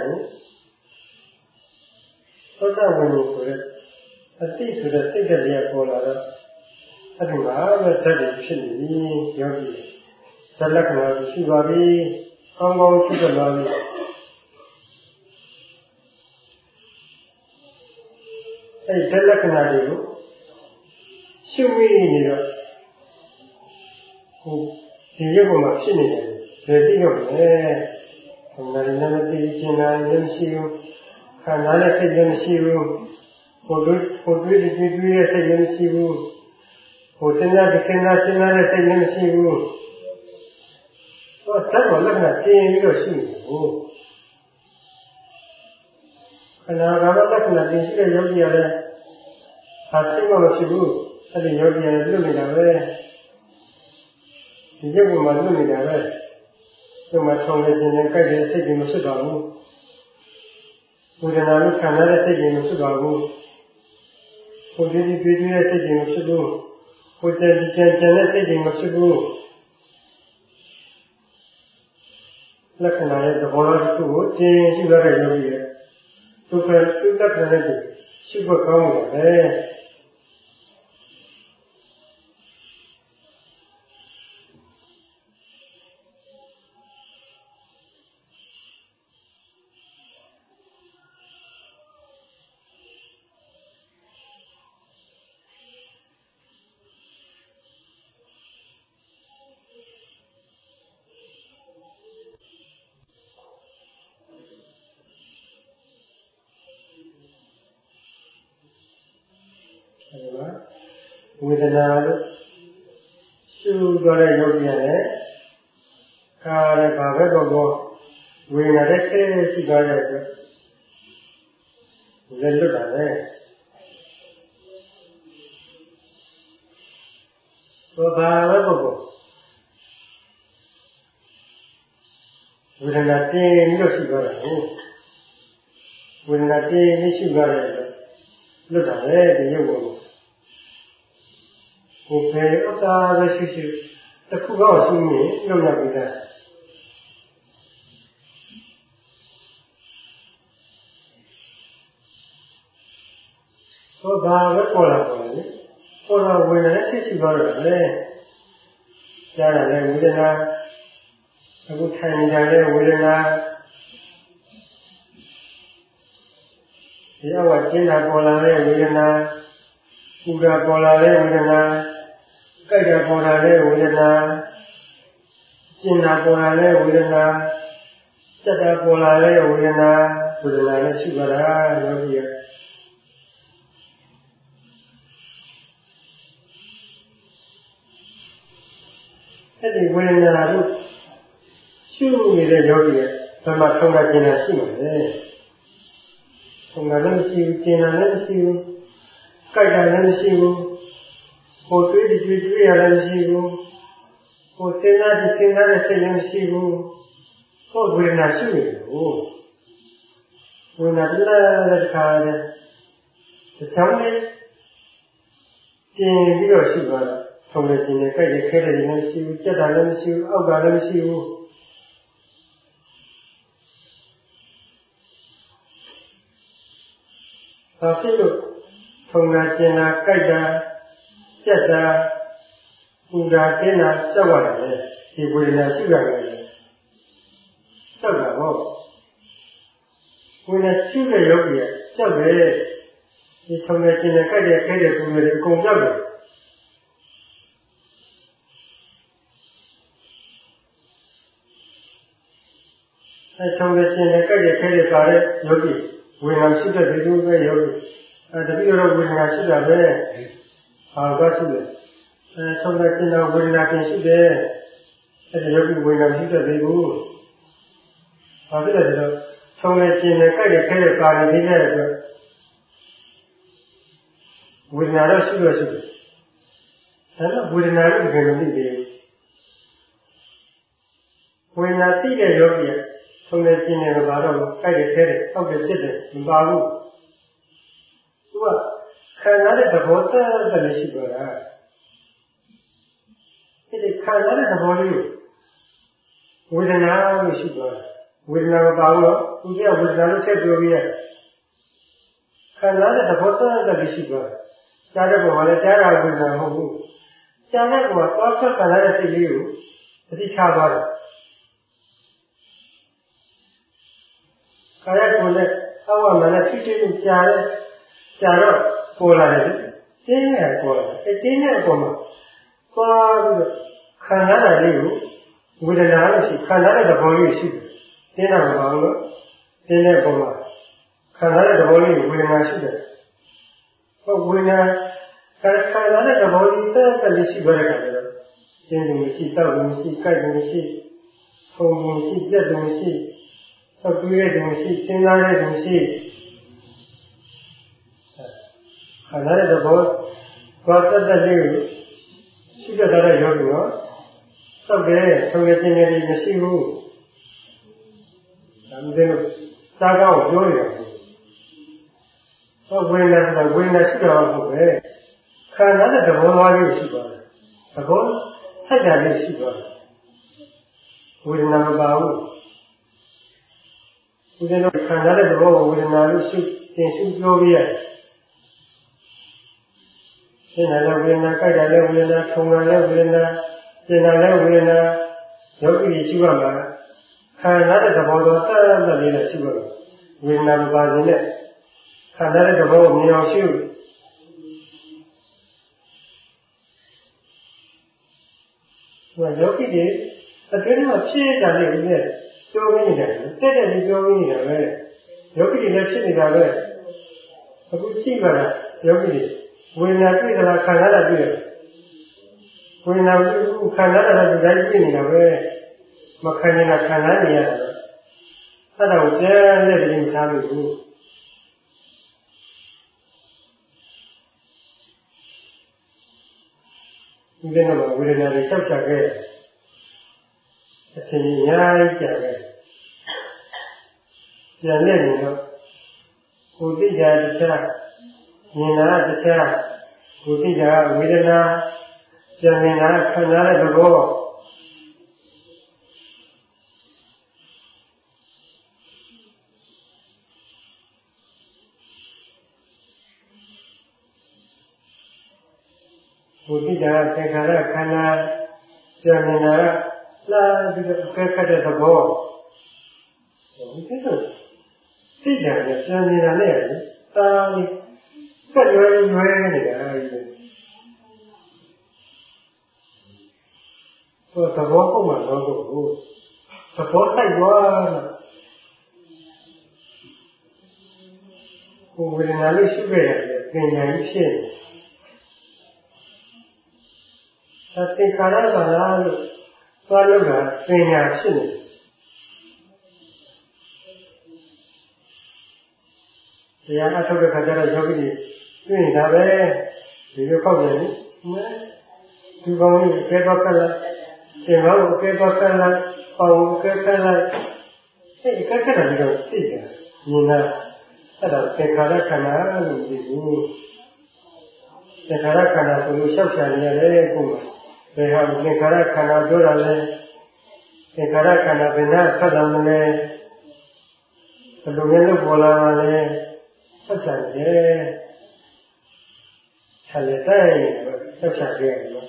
သောတာပန်ဆိုတဲ့အသိဆိုတဲ့စိတ်ကလေးကပေါ်လာတော့အဲဒီမှာပဲဓာတ်တွေဖြစ်နေပြီယောဂီဇလက္ခဏာရှိပါပြီကောင်းကောင်းရှိကြပါပြီအဲဒီဓာတ်လက္ခဏာတွေကိုရှုမိနေတော့ဟိုဒီရုပ်ပေါ်မှာဖြစ်နေတယ်ဘယ်သိတော့လဲခန္ဓာနဲ့မသိခြင်းနာလည်းမရှိဘူးခန္ဓာနဲ့စိတ်လည်းမရှိဘူးဟိုတို့ဟိုတွေ့တွေ့တွေ့ရဲ့စိတ်လည်းမရှိဘူးဟိုစဉ်းစားစဉ်းစားစဉ်းစားတဲ့စိတ်လည်းမရှိဘူးဟောဓာတ်ပေါ်လက္ခဏာကျင်ပြီးတော့ရှိနေတယ်ခန္ဓာကလက္ခဏာကျင်ရှိတဲ့ယောဂီရတဲ့ဟာသိမှမရှိဘူးအဲ့ဒီယောဂီရလွတ်နေတာပဲဒီရုပ်ပေါ်မှာလွတ်နေတာပဲဒီမှာဆောင်းနေခြင်းနဲ့ကြိုက်တဲ့စိတ်တွေမဖြစ်ပါဘူးဝေဒနာနဲ့ခံရတဲ့စိတ်တွေမဖြစ်ပါဘူးဟိုဒီဒီတွေ့တွေ့တဲ့စိတ်တွေမဖြစ်ဘူးဟိုကြံကြံကြံတဲ့စိတ်တွေမဖြစ်ဘူးလက္ခဏာရဲ့သဘောတရားတစ်ခုကိုကျင့်ရှိရတဲ့ယောဂီရဲ့ဒုက္ခဒုက္ခတဲ့ရှိဖို့ကောင်းတယ်ဝေဒနာလို့ရှုသွားတဲ့ယောဂီရတယ်ခါရပါပဲတော့ဝေဒနာတဲ့ဆင်းရဲရှိသွားတဲ့အတွက်လည်းလွတ်တာပဲသောတာပဲပုဂ္ဂိုလ်ဝေဒနာတင်းပြီးတော့ရှိသွားတာဟုတ်ဝေဒနာတင်းပြီးရှိသွားတဲ့အတွက်လွတ်တာပဲဒီရုပ်ကိုကိုယ်ပဲအတားပဲရှိရှိတစ်ခုတော့ရှိနေလွတ်ရပြီလားသောတာပဲပေါ်လာပေါ်လေပေါ်လာဝေဒနာဖြစ်ရှိသွားတယ်လေကြားရတယ်ဝေဒနာအခုထိုင်ကြတဲ့ဝေဒနာဒီအောက်ကကျင်းတာပေါ်လာတဲ့ဝေဒနာပူတာပေါ်လာတဲ့ဝေဒနာကြိုက်တာပေါ်လာတဲ့ဝေဒနာကျင်းတာပေါ်လာတဲ့ဝေဒနာစက်တာပေါ်လာတဲ့ဝေဒနာဝေဒနာနဲ့ရှိပါလားယောဂီရအဲ့ဒီဝေဒနာတို့ရှုနေတဲ့ယောဂီရဘယ်မှာထုံးတာကျင်တာရှိမှာလဲထုံးတာလည်းမရှိဘူးကျင်တာလည်းမရှိဘူးကြိုက်တာလည်းမရှိဘူးဟိုတွေးကြည့်တွေ့ရလည်းမရှိဘူးဟိုစဉ်းစားကြည့်စဉ်းစားတဲ့စိတ်လည်းမရှိဘူးဟိုဝေဒနာရှိနေတယ်ဟိုဝေဒနာလည်းတစ်ခါတည်းတစ်ချောင်းလေးကျင်ပြီးတော့ရှိသွားတာထုံးတဲ့ကျင်တဲ့ကြိုက်တဲ့ခဲတဲ့လည်းမရှိဘူးကြက်တာလည်းမရှိဘူးအောက်ကလည်းမရှိဘူးဒါဖြစ်လို့ထုံတာကျင်တာကြိုက်တာကြက်တာပူတာကျင်းတာကြောက်ရတယ်လေဒီဝေဒနာရှိရတယ်ကြောက်တာပေါ့ဝေဒနာရှိတဲ့ယောဂီကကြောက်တယ်ဒီထုံတာကျင်တာကြိုက်တယ်ခဲတယ်ပူတယ်အကုန်ကြောက်တယ်အဲထုံတာကျင်တာကြိုက်တယ်ခဲတယ်ပါတဲ့ယောဂီဝေဒနာရှိတဲ့ဒီလိုပဲယောဂီအဲတတိယတော့ဝေဒနာရှိတာပဲဟာကရှိတယ်အဲထုံးတဲ့ကျင်တော်ဝေဒနာပြင်ရှိတယ်အဲဒီယောဂီဝေဒနာရှိတဲ့ဒီကိုဘာဖြစ်လဲဆိုတော့ထုံးတဲ့ကျင်တဲ့ကြိုက်တဲ့ခဲတဲ့ကာနေနေတဲ့အတွက်ဝေဒနာတော့ရှိလို့ရှိတယ်ဒါတော့ဝေဒနာကိုဘယ်လိုသိလဲဝေဒနာသိတဲ့ယောဂီကထုံးတဲ့ကျင်တဲ့ဘာတော့ကြိုက်တဲ့ခဲတဲ့အောက်တဲ့ဖြစ်တယ်မပါဘူးသူကခံရတဲ့သဘောတည်းတည်းရှိသွားတာဒီခံရတဲ့သဘောလေးဝေဒနာလို့ရှိသွားတယ်ဝေဒနာမပါဘူးတော့သူကဝေဒနာလို့ဆက်ပြောပြီးရခံရတဲ့သဘောတည်းတည်းရှိသွားတယ်ကြားတဲ့ဘောကလည်းကြားတာဝေဒနာမဟုတ်ဘူးကြားတဲ့ဘောကသွားဆက်ခံရတဲ့စိတ်လေးကိုသတိထားသွားတယ်ခါရကိုလည်းအောက်ကမှလည်းဖြစ်ဖြစ်ကြားတဲ့ကြာတော့ပေါ်လာတယ်တင်းရပေါ်လာတယ်တင်းတဲ့အပေါ်မှာသွားပြီးတော့ခံရတာလေးကိုဝေဒနာလို့ရှိခံရတဲ့သဘောလေးရှိတယ်တင်းတာမပါဘူးလို့တင်းတဲ့အပေါ်မှာခံရတဲ့သဘောလေးဝေဒနာရှိတယ်ဟောဝေဒနာခံရတဲ့သဘောလေးတက်တက်လေးရှိပါတဲ့ခါကျတော့တင်းတယ်မရှိတောက်တယ်မရှိကြိုက်တယ်မရှိထုံတယ်မရှိပြက်တယ်မရှိဆောက်ပြီးတယ်မရှိစဉ်းစားတယ်မရှိခန္ဓာရဲ့သဘောဘာတတ်တတ်လေးကိုရှိကြတဲ့ယောဂီရောသောက်တယ်ထုံရခြင်းတွေမရှိဘူးဒါမှမဟုတ်သာကောက်ပြောရတယ်ဟောဝိညာဉ်ကဝိညာဉ်ရှိတော်ဟုတ်ပဲခန္ဓာရဲ့သဘောသွားလေးရှိပါတယ်သဘောထိုက်တာလေးရှိပါတယ်ဝေဒနာမပါဘူးဦးဇင်းတို့ခံစားတဲ့သဘောကိုဝေဒနာလို့ရှုသင်ရှုပြောပြရတယ်ရှင်းတာလည်းဝေဒနာကြိုက်တာလည်းဝေဒနာထုံတာလည်းဝေဒနာကျင်တာလည်းဝေဒနာယောဂီရှုရမှာခံစားတဲ့သဘောတော့တတ်တတ်လေးနဲ့ရှုရမှာဝေဒနာမပါခြင်းနဲ့ခံစားတဲ့သဘောကိုမြင်အောင်ရှုယောဂီတွေအတွင်းမှာဖြစ်နေတာလေးကိုလည်းပြောရင်းနေတယ်တက်တက်လေးပြောရင်းနေတာပဲယောဂီတွေလည်းဖြစ်နေတာပဲအခုကြည့်ပါလားယောဂီတွေဝေဒနာတွေ့သလားခံစားတာတွေ့တယ်ဝေဒနာကိုခံစားတာလည်းဒီတိုင်းတွေ့နေတာပဲမခံနေတာခံစားနေရတာအဲ့ဒါကိုကျန်တဲ့တည်းမထားဘူးဒီနေ့တော့ဝေဒနာတွေချက်ချခဲ့အချိန်ကြီးအများကြီးကြာခဲ့ပြန်လက်နေတော့ကိုယ်သိကြတခြားမြင်တာတခြားကိုယ်သိကြဝေဒနာပြန်မြင်တာခံစားတဲ့သဘောကိုယ်သိကြသင်္ခါရခန္ဓာပြန်မြင်တာလာပြီးတော့ကဲခတ်တဲ့သဘောဒီလိုသိကြတယ်ပြန်မြင်တာနဲ့တာလေးကတ်ရွယ်ရွယ်နေတာအဲဒီတော့သဘောပုံမှန်တော့ကိုသဘောတိုက်သွားကိုဝေဒနာလေးရှိခဲ့ရတယ်ပညာကြီးဖြစ်နေသင်္ခါရပါလားလို့သွားလို့ကပညာဖြစ်နေတရားအထုတ်တဲ့ခါကျတော့ယောဂီတွေတွေ့နေတာပဲဒီလိုပေါက်တယ်နိဒီကောင်းကြီးကဲတော့ကလည်းသင်္ဘောကိုကဲတော့ကလည်းပေါင်းကဲကလည်းအဲ့ဒီကဲကတယ်တော့သိတယ်မြင်တာအဲ့ဒါသင်္ခါရခန္ဓာလို့ဒီဘူးသင်္ခါရခန္ဓာဆိုလို့ရှောက်ချင်နေရတယ်ကိုယ်ဘယ်ဟာသင်္ခါရခန္ဓာပြောတာလဲသင်္ခါရခန္ဓာဘယ်နှဆက်တယ်မလဲဘယ်လိုလဲလို့ပေါ်လာတာလဲဆက်ချင်တယ်ဆယ်တဲ့ဆက်ချင်တယ်နော်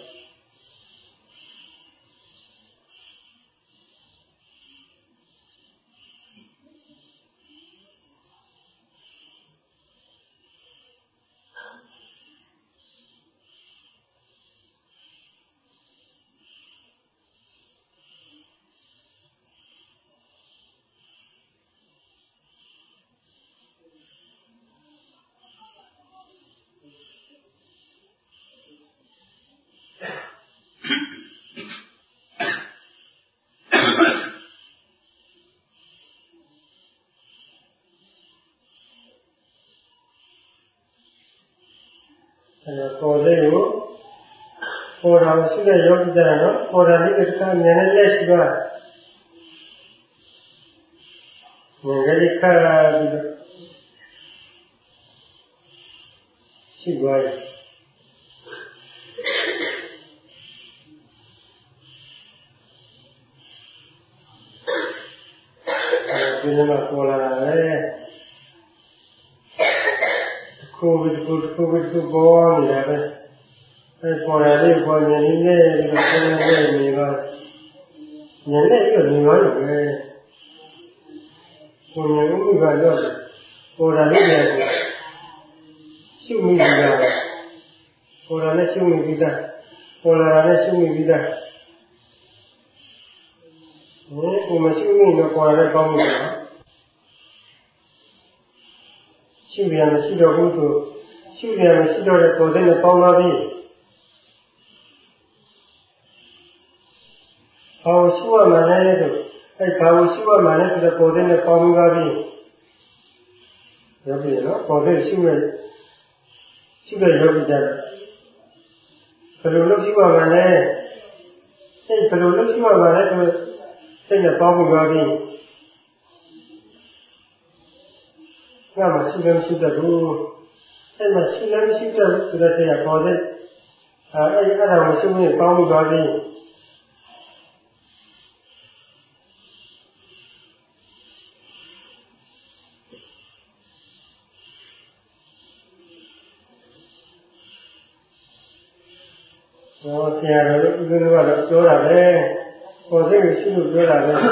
ပေါ်လေးကိုပေါ်တော်ရှိတဲ့ယောဂီကြတော့ပေါ်တော်လေးကတခါမြင်နေတဲ့ရှိသွားငယ်လေးခါပြီးတော့ရှိသွားတယ်အဲဒီမှာပေါ်လာတယ်ကိုယ်ကိုယ်ကိုယ်ကိုယ်ပေါ်နေတာပဲအဲပေါ်ရလေးပေါ်နေနေနဲ့ဒီလိုပုံနဲ့နေပါညနေပြီးတော့နေပါလို့ပဲကိုယ်ငယ်ဥပ္ပကတော့ပေါ်ရလေးတွေရှုမိပြီးသားပေါ်ရနဲ့ရှုမိပြီးသားပေါ်လာနဲ့ရှုမိပြီးသားဟိုကိုမရှိမိတော့ပေါ်ရတဲ့ကောင်းမှုလားရှုရမရှိတော့ဘူးဆိုရှုရမရှိတော့တဲ့ပုံစံနဲ့ပေါင်းသွားပြီ။ဟောရှုရမှလည်းဆိုအဲဘာကိုရှုရမှလည်းဆိုတဲ့ပုံစံနဲ့ပေါင်းသွားပြီ။ယောဂီနော်ပုံစံရှုရရှုတဲ့ယောဂီကြဘယ်လိုလုပ်ရှုရမှလဲ။အဲဘယ်လိုလုပ်ရှုရမှလဲဆိုစိတ်နဲ့ပေါင်းသွားပြီ။ငါမရှိလည်းမရှိတတ်ဘူးအဲ့မှာရှိလည်းမရှိတတ်ဘူးဆိုတဲ့တရားပေါ်တဲ့အဲအဲ့အဲ့ဒါကိုရှင်းနေပေါင်းသွားပြီးတော့ဆရာတော်ဦးဇင်းတို့ကတော့ပြောတာပဲပေါ်စိတ်ရှိလို့ပြောတာပဲတ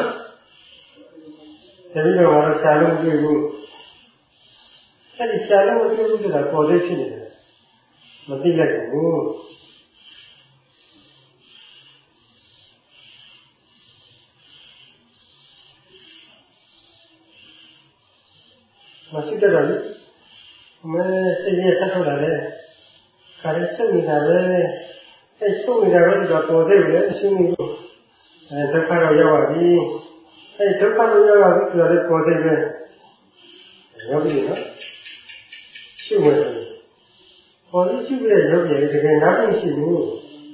တိတော်ကတော့ရှာလို့မတွေ့ဘူးအဲ့ဒီရှာလို့မတွေ့ဘူးဆိုတာပေါ်စိတ်ဖြစ်နေတယ်မသိလိုက်ဘူးမရှိတော့ဘူးမဲစိတ်ရဲ့ဆက်ထုတ်လာတယ်ခါရစုပ်နေတာပဲအဲ့စုပ်နေတာပဲဆိုတော့ပေါ်စိတ်လည်းအရှင်းကြီးကိုအဲဒုက္ခတော့ရောက်ပါပြီအဲ့ဒုက္ခတော့ရောက်ပါပြီဆိုတော့ပေါ်စိတ်ပဲရောက်ပြီနော်ရှိဝင်ပေါ်လို့ရှိပြီးရောက်ပြီတကယ်နားမရှိဘူး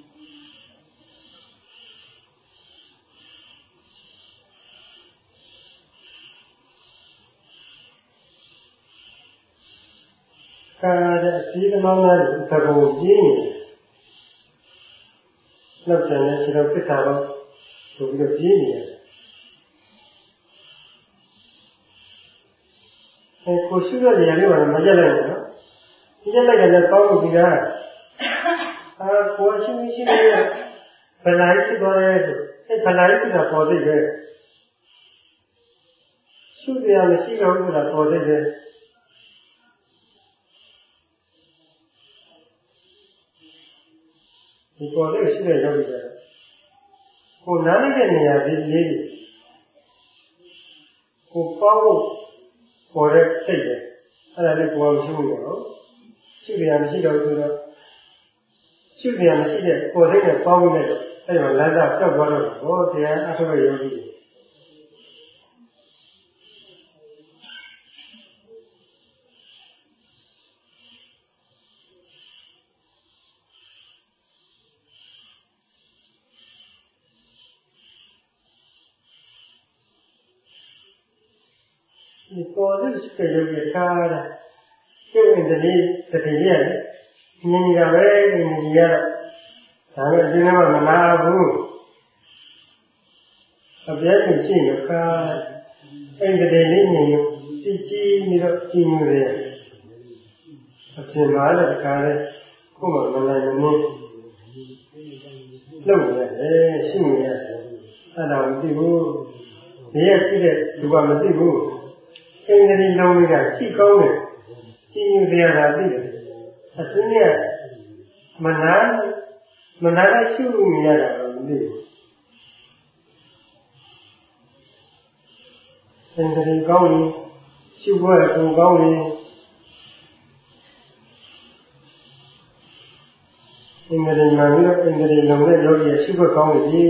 ကာတဲ့အစည်းအမောင်းများကိုသဘောကျင်းနေလောက်တယ်နဲ့ခြေတော်ပြစ်တာတော့ဆိုပြီးတော့ကျင်းနေတယ်အဲကိုရှိတဲ့နေရာလေးကမရက်လိုက်ဘူးနော်ဒီရက်လိုက်တယ်လည်းကောင်းလို့ဒီကအာကိုရှိမရှိနေဗလာရှိသွားတယ်ဆိုအဲဗလာရှိတာပေါ်သေးတယ်ရှိတယ်မရှိတော့ဘူးဆိုတာပေါ်သေးတယ်ဒီပေါ်လေးရှိတဲ့ရောက်ပြီပဲကိုနားလိုက်တဲ့နေရာဒီလေးကိုပေါင်းဖို့ပေါ်တဲ့စိတ်တယ်အဲ့ဒါလေးကိုယ်မရှိဘူးနော်ရှိတယ်မရှိတော့ဘူးဆိုတော့ရှိတယ်မရှိတဲ့ပေါ်စိတ်နဲ့ပေါင်းပြီးတော့အဲ့ဒါလမ်းစာပြောက်သွားတော့ဟောတရားအထုပ်ရယောဂီဒီပေါ်လို့ရှိတဲ့ယောဂီကားတာကျုပ်ဝင်တဲ့ဒီတတိယလေမြင်ရပဲမြင်ရတော့ဒါနဲ့ဒီနေ့မှမနာဘူးအပြည့်ကိုကြည့်ရခါအဲ့ဒီတည်းလေးမြင်ရင်ကြည့်ကြည့်ပြီးတော့ကြည့်နေတယ်အပြင်မှာလည်းခါလဲခုမှမနိုင်မနေလုံရတယ်ရှိနေရတယ်အဲ့ဒါမသိဘူးဒီရရှိတဲ့လူကမသိဘူးအင်္ဂလိပ်လုံးလေးကကြည့်ကောင်းတယ်ကြည့်နေကြတာသိတယ်အစင်းကမနာမနာကရှုလို့မရတာတော့မသိဘူးအင်္ဂလိပ်ကောင်းရင်ရှုဖို့ကိုကောင်းရင်အင်္ဂလိပ်မှာပြီးတော့အင်္ဂလိပ်လုံးနဲ့လုပ်ရရှုဖို့ကောင်းပြီ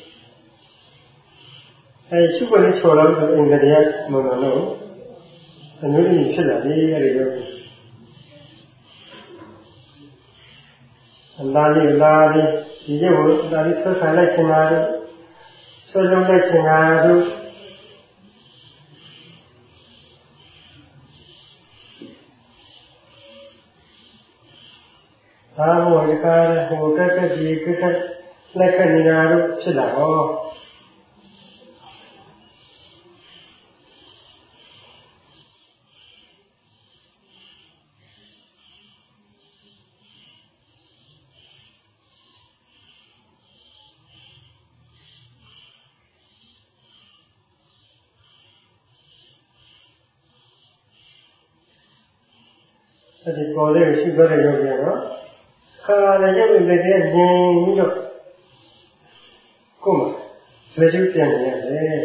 အဲရှုဖို့လေးချော်လို့အင်္ဂလိပ်ကမလို့တော့အမျိုးသမီးဖြစ်လာပြီအဲဒီလိုအလားလေးအလားလေးဒီကျကိုဒါလေးဆွဆိုင်လိုက်ချင်တာတို့ဆွလုံးလိုက်ချင်တာတို့ဘာလို့ဒီကားဟိုကက်ကက်ဒီကက်ကက်လက်ခနေတာတို့ဖြစ်လာဟောဒီပေါ်လေးရှိသွားတဲ့ယောဂီကတော့ခါလည်းရုပ်တွေလည်းငြိမ်ပြီးတော့ကိုယ်မှာဆွေးကျူးပြန်နေရတယ်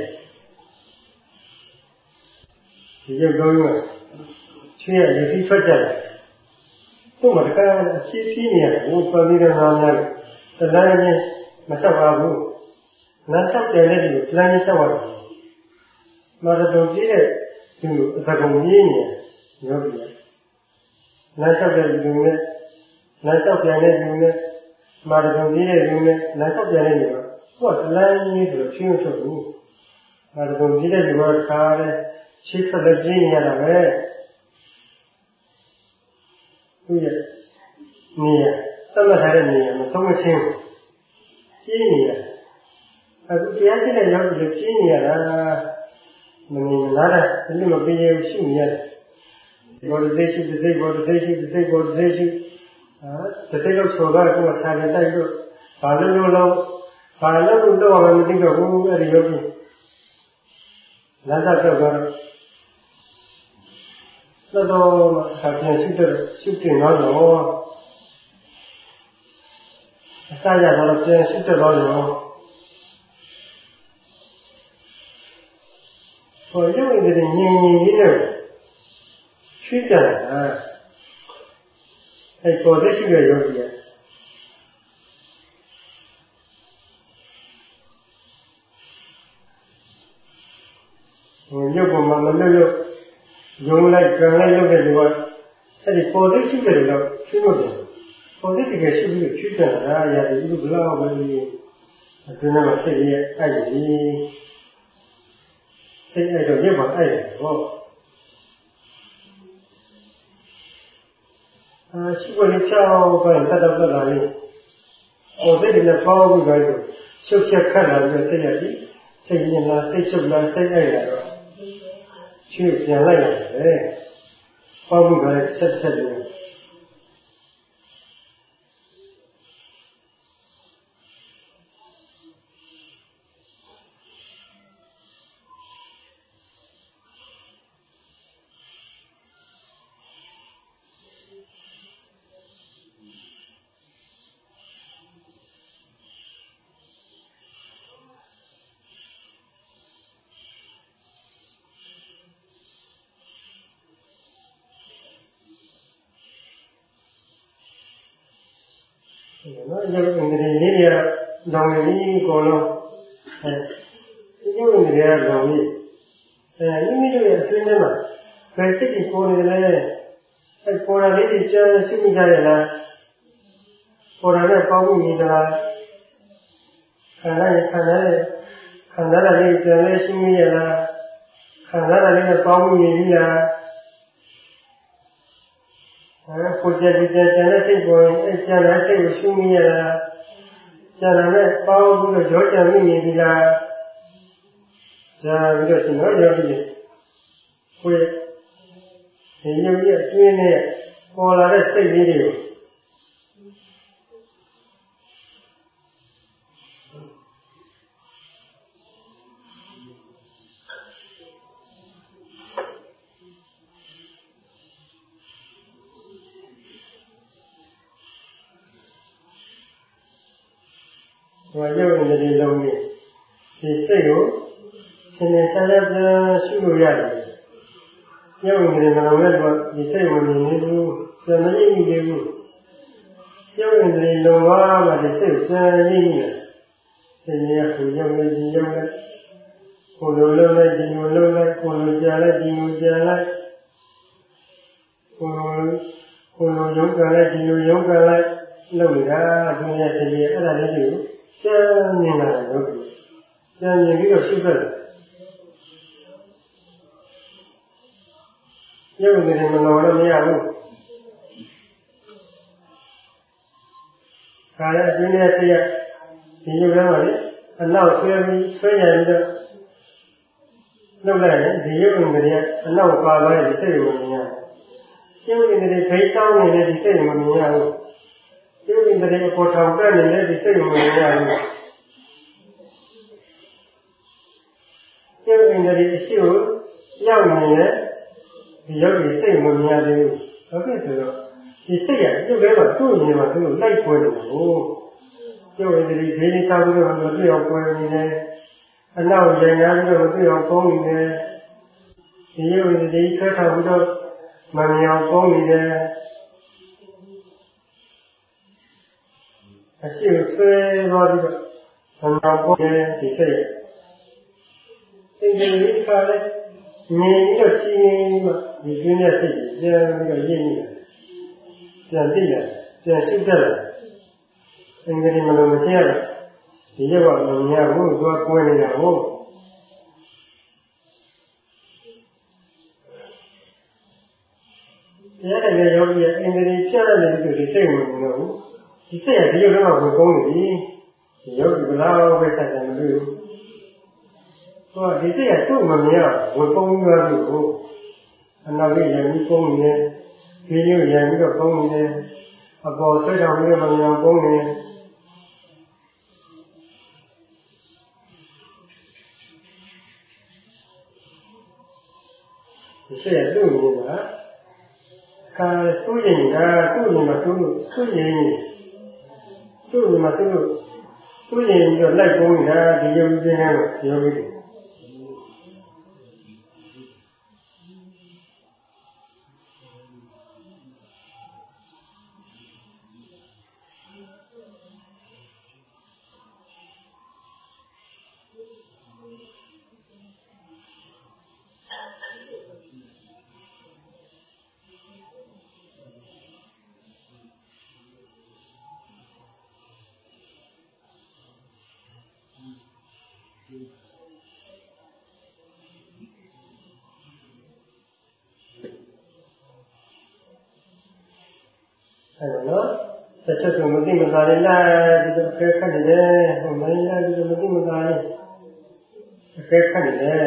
ဒီရုပ်လုံးကချွေးရရည်ထွက်ကြတယ်ကိုယ်မှာတကယ်အချီးကြီးနေရတယ်ဟိုပေါ်ပြီးတော့ငါများတယ်တလားချင်းမဆက်ပါဘူးလမ်းဆက်တယ်လည်းဒီလမ်းကြီးဆက်သွားတယ်မာရတုံကြီးတဲ့ဒီအသကုံကြီးနေယောဂီလမ်းလျှောက်တဲ့လူနဲ့လမ်းလျှောက်ပြန်တဲ့လူနဲ့မာရတုံကြီးတဲ့လူနဲ့လမ်းလျှောက်ပြန်တဲ့လူကဟိုကလမ်းကြီးဆိုတော့ချင်းမထွက်ဘူးမာရတုံကြီးတဲ့လူကခါတဲ့ချိတ်ဆက်တဲ့ကြီးနေရတာပဲသူရဲ့နေရသတ်မှတ်ထားတဲ့နေရမဆုံးမချင်းကြီးနေရအခုတရားရှိတဲ့ရောက်ပြီးကြီးနေရတာမနေလားတဲ့ဒီလိုမပြေရှိနေရတယ်ဘောဓိသိရှိသိဘောဓိသိရှိသိဘောဓိသိရှိဟာတတိယဆောတော့ကိုယ်ဆာနေတိုက်လို့ဘာလို့လို့လို့ဘာလို့လို့တော့မသိတော့ဘူးအဲ့ဒီယောဂီလမ်းသာတော့တော့တော့တော့ဆာပြန်ရှိတဲ့ရှိတင်တော့တော့အစရတော့ပြန်ရှိတဲ့တော့ရောဟိုရုပ်ရည်တွေညင်ညင်ကြီးနဲ့ချွေးကြတာအဲ့ပေါ်တဲ့ရှိတဲ့ယောဂီကရုပ်ပေါ်မှာမလွတ်လွတ်ယုံလိုက်ကြံလိုက်လုပ်တဲ့လူကအဲ့ဒီပေါ်သိရှိတယ်လို့ရှင်းလို့တယ်ပေါ်သိတကယ်ရှိပြီးချွတ်ကြတာရာဒီလူဘလောက်ပဲဒီအတွင်းမှာစိတ်ရဲ့အဲ့ဒီစိတ်အဲ့တော့ရပါအဲ့ဟောအာရှိကိုလေးချောင်းပဲတတ်တတ်လာရင်ပေါ်သိတယ်ပေါင်းပြီးကြတယ်ရှုပ်ချက်ခတ်လာပြီးစိတ်ရည်စိတ်ညစ်လာစိတ်ချုပ်လာစိတ်အဲ့လာတော့ချွေးပြန်လိုက်ရတယ်။ပေါ့ဘူးကလည်းဆက်ဆက်လို့နော်ရုပ်အင်္ဂလိပ်လေးတွေကလောင်နေပြီကိုလုံးအဲရုပ်အင်္ဂလိပ်ကလောင်နေအဲမိမိတို့ရဲ့အသိဉာဏ်မှာဘယ်စိတ်ကိုပေါ်နေလဲအဲပေါ်တာလေးတွေကြားရှိမိကြရလားပေါ်တာနဲ့ပေါင်းမိသလားခန္ဓာရဲ့ခန္ဓာရဲ့ခန္ဓာလေးပြန်လဲရှိမိရလားခန္ဓာလေးနဲ့ပေါင်းမိပြီလားအဲကိုကြည်ကြည်ကျန်တဲ့စိတ်ပေါ်ရင်အဲကျန်တဲ့စိတ်ကိုရှုမိရလားကျန်တဲ့ပေါင်းပြီးတော့ရောကြံမိနေပြီလားဒါပြီးတော့ရှင်တော်ရောပြီကိုယ်ဒီရုပ်ရဲ့အတွင်းနဲ့ပေါ်လာတဲ့စိတ်လေးတွေကိုဟိုရုပ်နဲ့ဒီလုံးနဲ့ဒီစိတ်ကိုသင်္နေဆန္ဒပြန်ရှုလို့ရတယ်။ရုပ်နဲ့မလုံးနဲ့တော့ဒီစိတ်ဝင်နေနေဘူး။ပြန်မရင်းနေဘူး။ရုပ်နဲ့ဒီလုံးဝမှဒီစိတ်ပြန်ရင်းနေတယ်။သင်ရကိုရုပ်နဲ့ဒီရုပ်နဲ့ကိုလိုလုံးနဲ့ဒီလိုလုံးနဲ့ကိုလိုကြလိုက်ဒီလိုကြလိုက်ကိုလိုကိုလိုရုပ်ကြလိုက်ဒီလိုရုပ်ကြလိုက်လုပ်နေတာဒီနေ့တည်းအဲ့ဒါလေးကိုကျမ်းမြင်လာတယ်လို့ကျမ်းမြင်ပြီးတော့ရှုတတ်တယ်ရုပ်နဲ့မလောတော့မရဘူးခါရအင်းနဲ့တည်းဒီရုပ်ထဲမှာလေအနောက်ဆွဲပြီးဆွဲရပြီးတော့လုပ်လိုက်ရင်ဒီရုပ်ဝင်ကအနောက်ပါသွားတဲ့စိတ်ကိုမြင်ရတယ်ရုပ်ဝင်တဲ့ဖိတ်တောင်းနေတဲ့ဒီစိတ်ကိုမမြင်ရဘူးရုပ်ဝင်တဲ့အပေါ်ထောင်ပြနေတဲ့ဒီစိတ်ကိုမမြင်ရဘူးရုပ်ဝင်တဲ့အရှိကိုရောက်နေတဲ့ဒီရုပ်ကြီးစိတ်မမြင်ရသေးဘူးဟုတ်ကဲ့ဆိုတော့ဒီစိတ်ကရုပ်ထဲမှာသူ့မြင်မှာသူ့ကိုလိုက်ပွဲနေတယ်ကိုရုပ်ဝင်တဲ့ဒီလေးတောင်းပြီးတော့မတွေ့အောင်ပွဲနေတယ်အနောက်ရန်ရပြီးတော့မတွေ့အောင်ပုံနေတယ်ဒီရုပ်ဝင်တဲ့ဆွဲထောင်ပြီးတော့မမြင်အောင်ပုံနေတယ်အရှိကိုဆွဲသွားပြီးတော့မမြင်အောင်ပုံနေဒီစိတ်စိတ်ကြီးခါလဲမြင်ပြီးတော့ကြည့်နေမှဒီကျင်းတဲ့စိတ်ကြီးပြန်ပြီးတော့ရင်းနေတယ်ပြန်သိတယ်ပြန်ရှုတတ်တယ်အင်္ဂလိပ်မလို့မသိရဘူးဒီရုပ်ကမမြင်ဘူးသူကကွဲနေတာဟုတ်တရားတဲ့ယောဂီရဲ့အင်္ဂလိပ်ဖြတ်ရတယ်လို့ဒီစိတ်ဝင်နေတော့ဘူးဒီစိတ်ကဒီရုပ်တော့ဝင်ကုန်းနေပြီဒီယောဂီဘလောက်ပဲဆက်တယ်မလို့ဟောဒီစိတ်ကသူ့မမြင်ဝင်ကုန်းပြီးတော့ဘူးအနောက်လေးရံပြီးကုန်းနေတယ်ဒီလိုရံပြီးတော့ကုန်းနေတယ်အပေါ်ဆွဲတော်ပြီးတော့မမြင်ကုန်းနေဒီစိတ်ကသူ့နေမှာကာစိုးရင်ကသူ့နေမှာသူ့စိုးရင်သူ့နေမှာသူ့စိုးရင်ပြီးတော့လိုက်ပုံးနေတာဒီယုံကြည်နေတာယောဂီတွေအဲ့တော့တစ်ချက်ဆိုမသိမသာလေးလိုက်ပြီးတော့အကဲခတ်နေတယ်ဟိုမင်းလိုက်ပြီးတော့မသိမသာလေးအကဲခတ်နေတယ်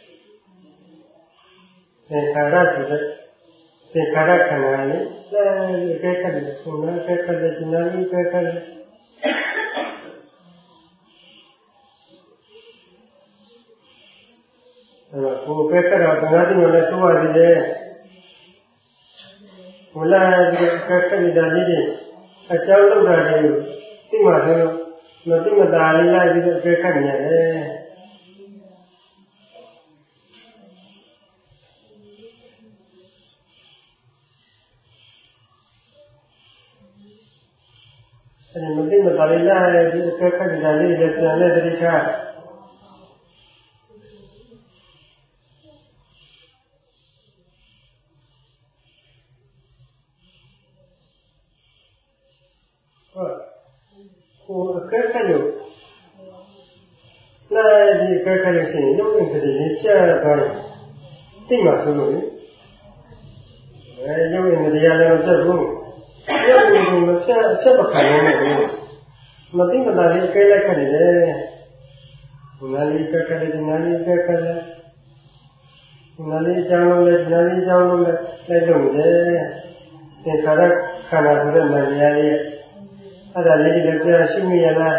သင်္ခါရဆိုတဲ့သင်္ခါရခန္ဓာလေးလိုက်အကဲခတ်နေတယ်ဟိုမင်းအကဲခတ်တယ်ဒီနာလေးအကဲခတ်တယ်အဲ့တော့ကိုအကဲခတ်တော့တရားသိမှလည်းသိုးရသေးတယ်ဝလာဒီကကနေတာလေးတွေအကြောင်းလောက်တာတွေကိုသိမှဆိုလို့မသိမသာလေးလိုက်ပြီးတော့အကဲခတ်နေရတယ်အဲဒီမသိမသာလေးလိုက်ပြီးအကဲခတ်နေတာလေးတွေပြန်လဲတတိချကိုအကဲခတ်လို့လိုက်ဒီအကဲခတ်လို့ရှိရင်ရုပ်ရင်းစတိလေးကျသွားတယ်သိမှဆိုလို့အဲရုပ်ရင်းတရားလည်းမပြတ်ဘူးရုပ်ရင်းကိုမပြတ်အချက်မခံနိုင်ဘူးမသိမသာလေးအကဲလိုက်ခတ်နေတယ်ဒီနာလေးအကဲခတ်တယ်ဒီနာလေးအကဲခတ်တယ်ဒီနာလေးအကြောင်းလုံးလဲဒီနာလေးအကြောင်းလုံးလဲလိုက်လို့တယ်သင်္ခါရခန္ဓာဆိုတဲ့နာမည်လေးအဲ့ဒါလေးတွေကြာရှိမိရလား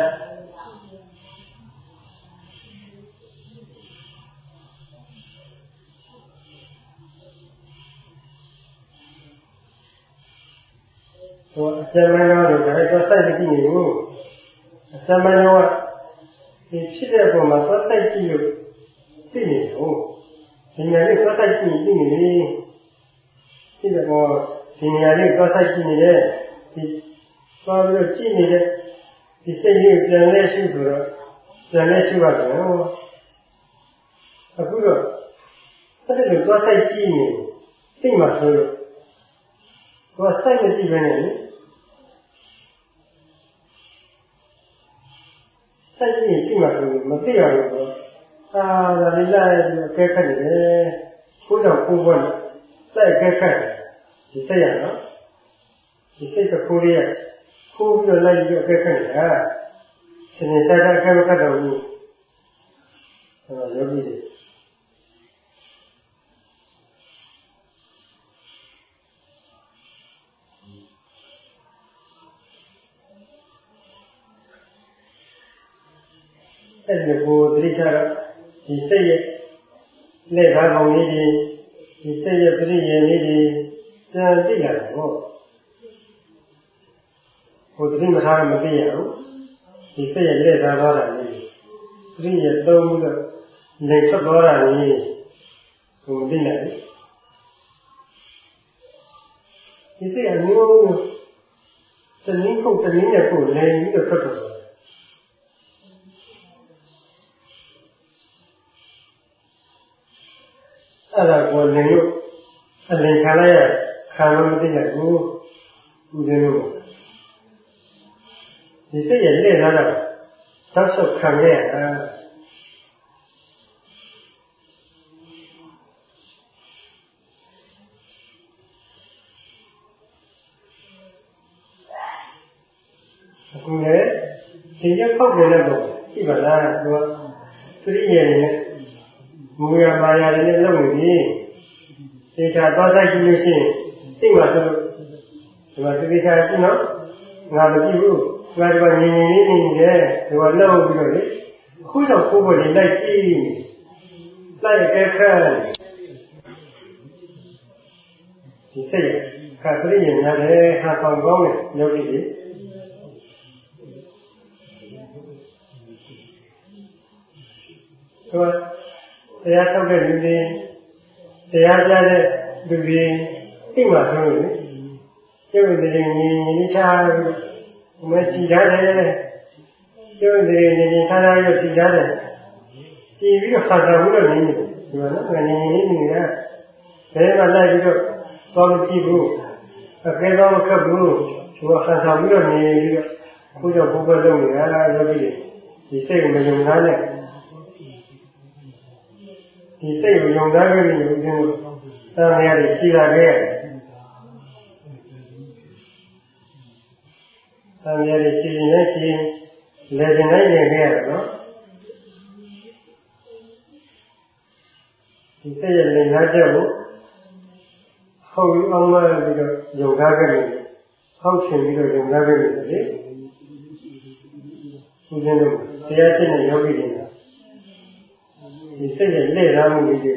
ဟိုအစမနောတို့ဒါတော့စိုက်ကြည့်နေဘူးအစမနောကဒီဖြစ်တဲ့ပုံမှာသွားစိုက်ကြည့်လို့သိနေဟုတ်ဒီနေရာလေးသွားစိုက်ကြည့်သိနေလေဖြစ်တဲ့ပုံဒီနေရာလေးသွားစိုက်ကြည့်နေတဲ့ဒီသွားပြီးတော့ကြည့်နေတဲ့ဒီစိတ်ကြီးပြန်လဲရှိဆိုတော့ပြန်လဲရှိပါတော့အခုတော့အဲ့ဒီလိုသွားဆိုင်ကြည့်နေသိမှဆိုလို့သွားဆိုင်မကြည့်ဘဲနဲ့စိုက်ကြည့်သိမှဆိုလို့မသိရဘူးတော့အာဒါလေးလိုက်ပြီးအကဲခတ်နေတယ်ကိုယ်တော့ကိုယ်ဘက်စိုက်အကဲခတ်ဒီစိတ်ရနော်ဒီစိတ်ကကိုယ်ရဲ့ကိုယ်ပြီးတော့လိုက်ပြီးအကဲခတ်နေတာရှင်နေစားတာအကဲမခတ်တော့ဘူးအဲတော့ယောဂီတွေအဲ့ဒီကိုသတိထားတော့ဒီစိတ်ရဲ့လက်ကားကောင်လေးတွေဒီစိတ်ရဲ့ပရိယေလေးတွေပြန်သိလာတယ်ဟုတ်ဟိုသတိမထားမသိရဘူးဒီစိတ်ရဲ့လက်ကားသွားတာလေးပရိယေသုံးပြီးတော့လက်ထွက်သွားတာလေးကိုမသိနိုင်ဘူးဒီစိတ်အမျိုးမျိုးတနည်းခုတနည်းနဲ့ကိုလည်းပြီးတော့ထွက်သွားအဲ့ဒါကိုလည်းလို့အလင်ခံလိုက်ရခံလို့မသိနိုင်ဘူးဒီလိုလို့ဒီစိတ်ရဲ့လက်လာတော့သောက်ဆုပ်ခံရတာအခုလည်းဒီရက်ပေါက်နေတဲ့ပုံရှိပါလားသူကသတိရနေမူရမာယာတွေနဲ့လုပ်နေပြီသေချာသွားဆိုင်ကြည့်လို့ရှိရင်သိမှဆိုလို့ဒီမှာသေချာကြည့်နော်ငါမကြည့်ဘူးငါဒီမှာငြင်းငြင်းလေးနေနေတယ်ဒီမှာလှုပ်ပြီးတော့လေအခုတော့ကိုယ်ပေါ်နေလိုက်ကြည့်လိုက်ကဲခန့်ဒီစိတ်ခါပရိယညာလေဟာဆောင်ကောင်းတဲ့ယောဂီတွေဆိုတရားထုတ်တဲ့လူတွေတရားကြားတဲ့လူတွေသိမှဆိုလို့လေကျုပ်တွေငြင်းငြင်းချာပြီးမကြည်ရတယ်ကျုပ်တွေငြင်းငြင်းချာချာပြီးကြည်ရတယ်ကြည်ပြီးတော့ခါတာဘူးလို့နေနေတယ်ဒီမှာနော်ငြင်းငြင်းနေနေတာဘယ်မှာလိုက်ပြီးတော့သွားမကြည့်ဘူးအကဲတော့မခတ်ဘူးသူကခါတာပြီးတော့နေပြီးတော့ခုတော့ဘုဘလုံးနေတာယောဂီတွေဒီစိတ်ကိုမယုံသားနဲ့ဒီစိတ်ကိုယုံသားခဲ့ပြီးဦးဇင်းတို့သာမယာတွေရှိလာခဲ့သာမယာတွေရှိရင်လည်းရှိလေကျင်လိုက်နေခဲ့ရတယ်နော်ဒီစိတ်ရဲ့လင်ကားချက်ကိုဟုတ်ပြီးအောင်လာပြီးတော့ယုံသားခဲ့တယ်ဟုတ်ချင်ပြီးတော့ယုံသားခဲ့တယ်လေဦးဇင်းတို့တရားကျင့်တဲ့ယောဂီတွေဒီစိတ်ရဲ့လက်ရမှုတွေ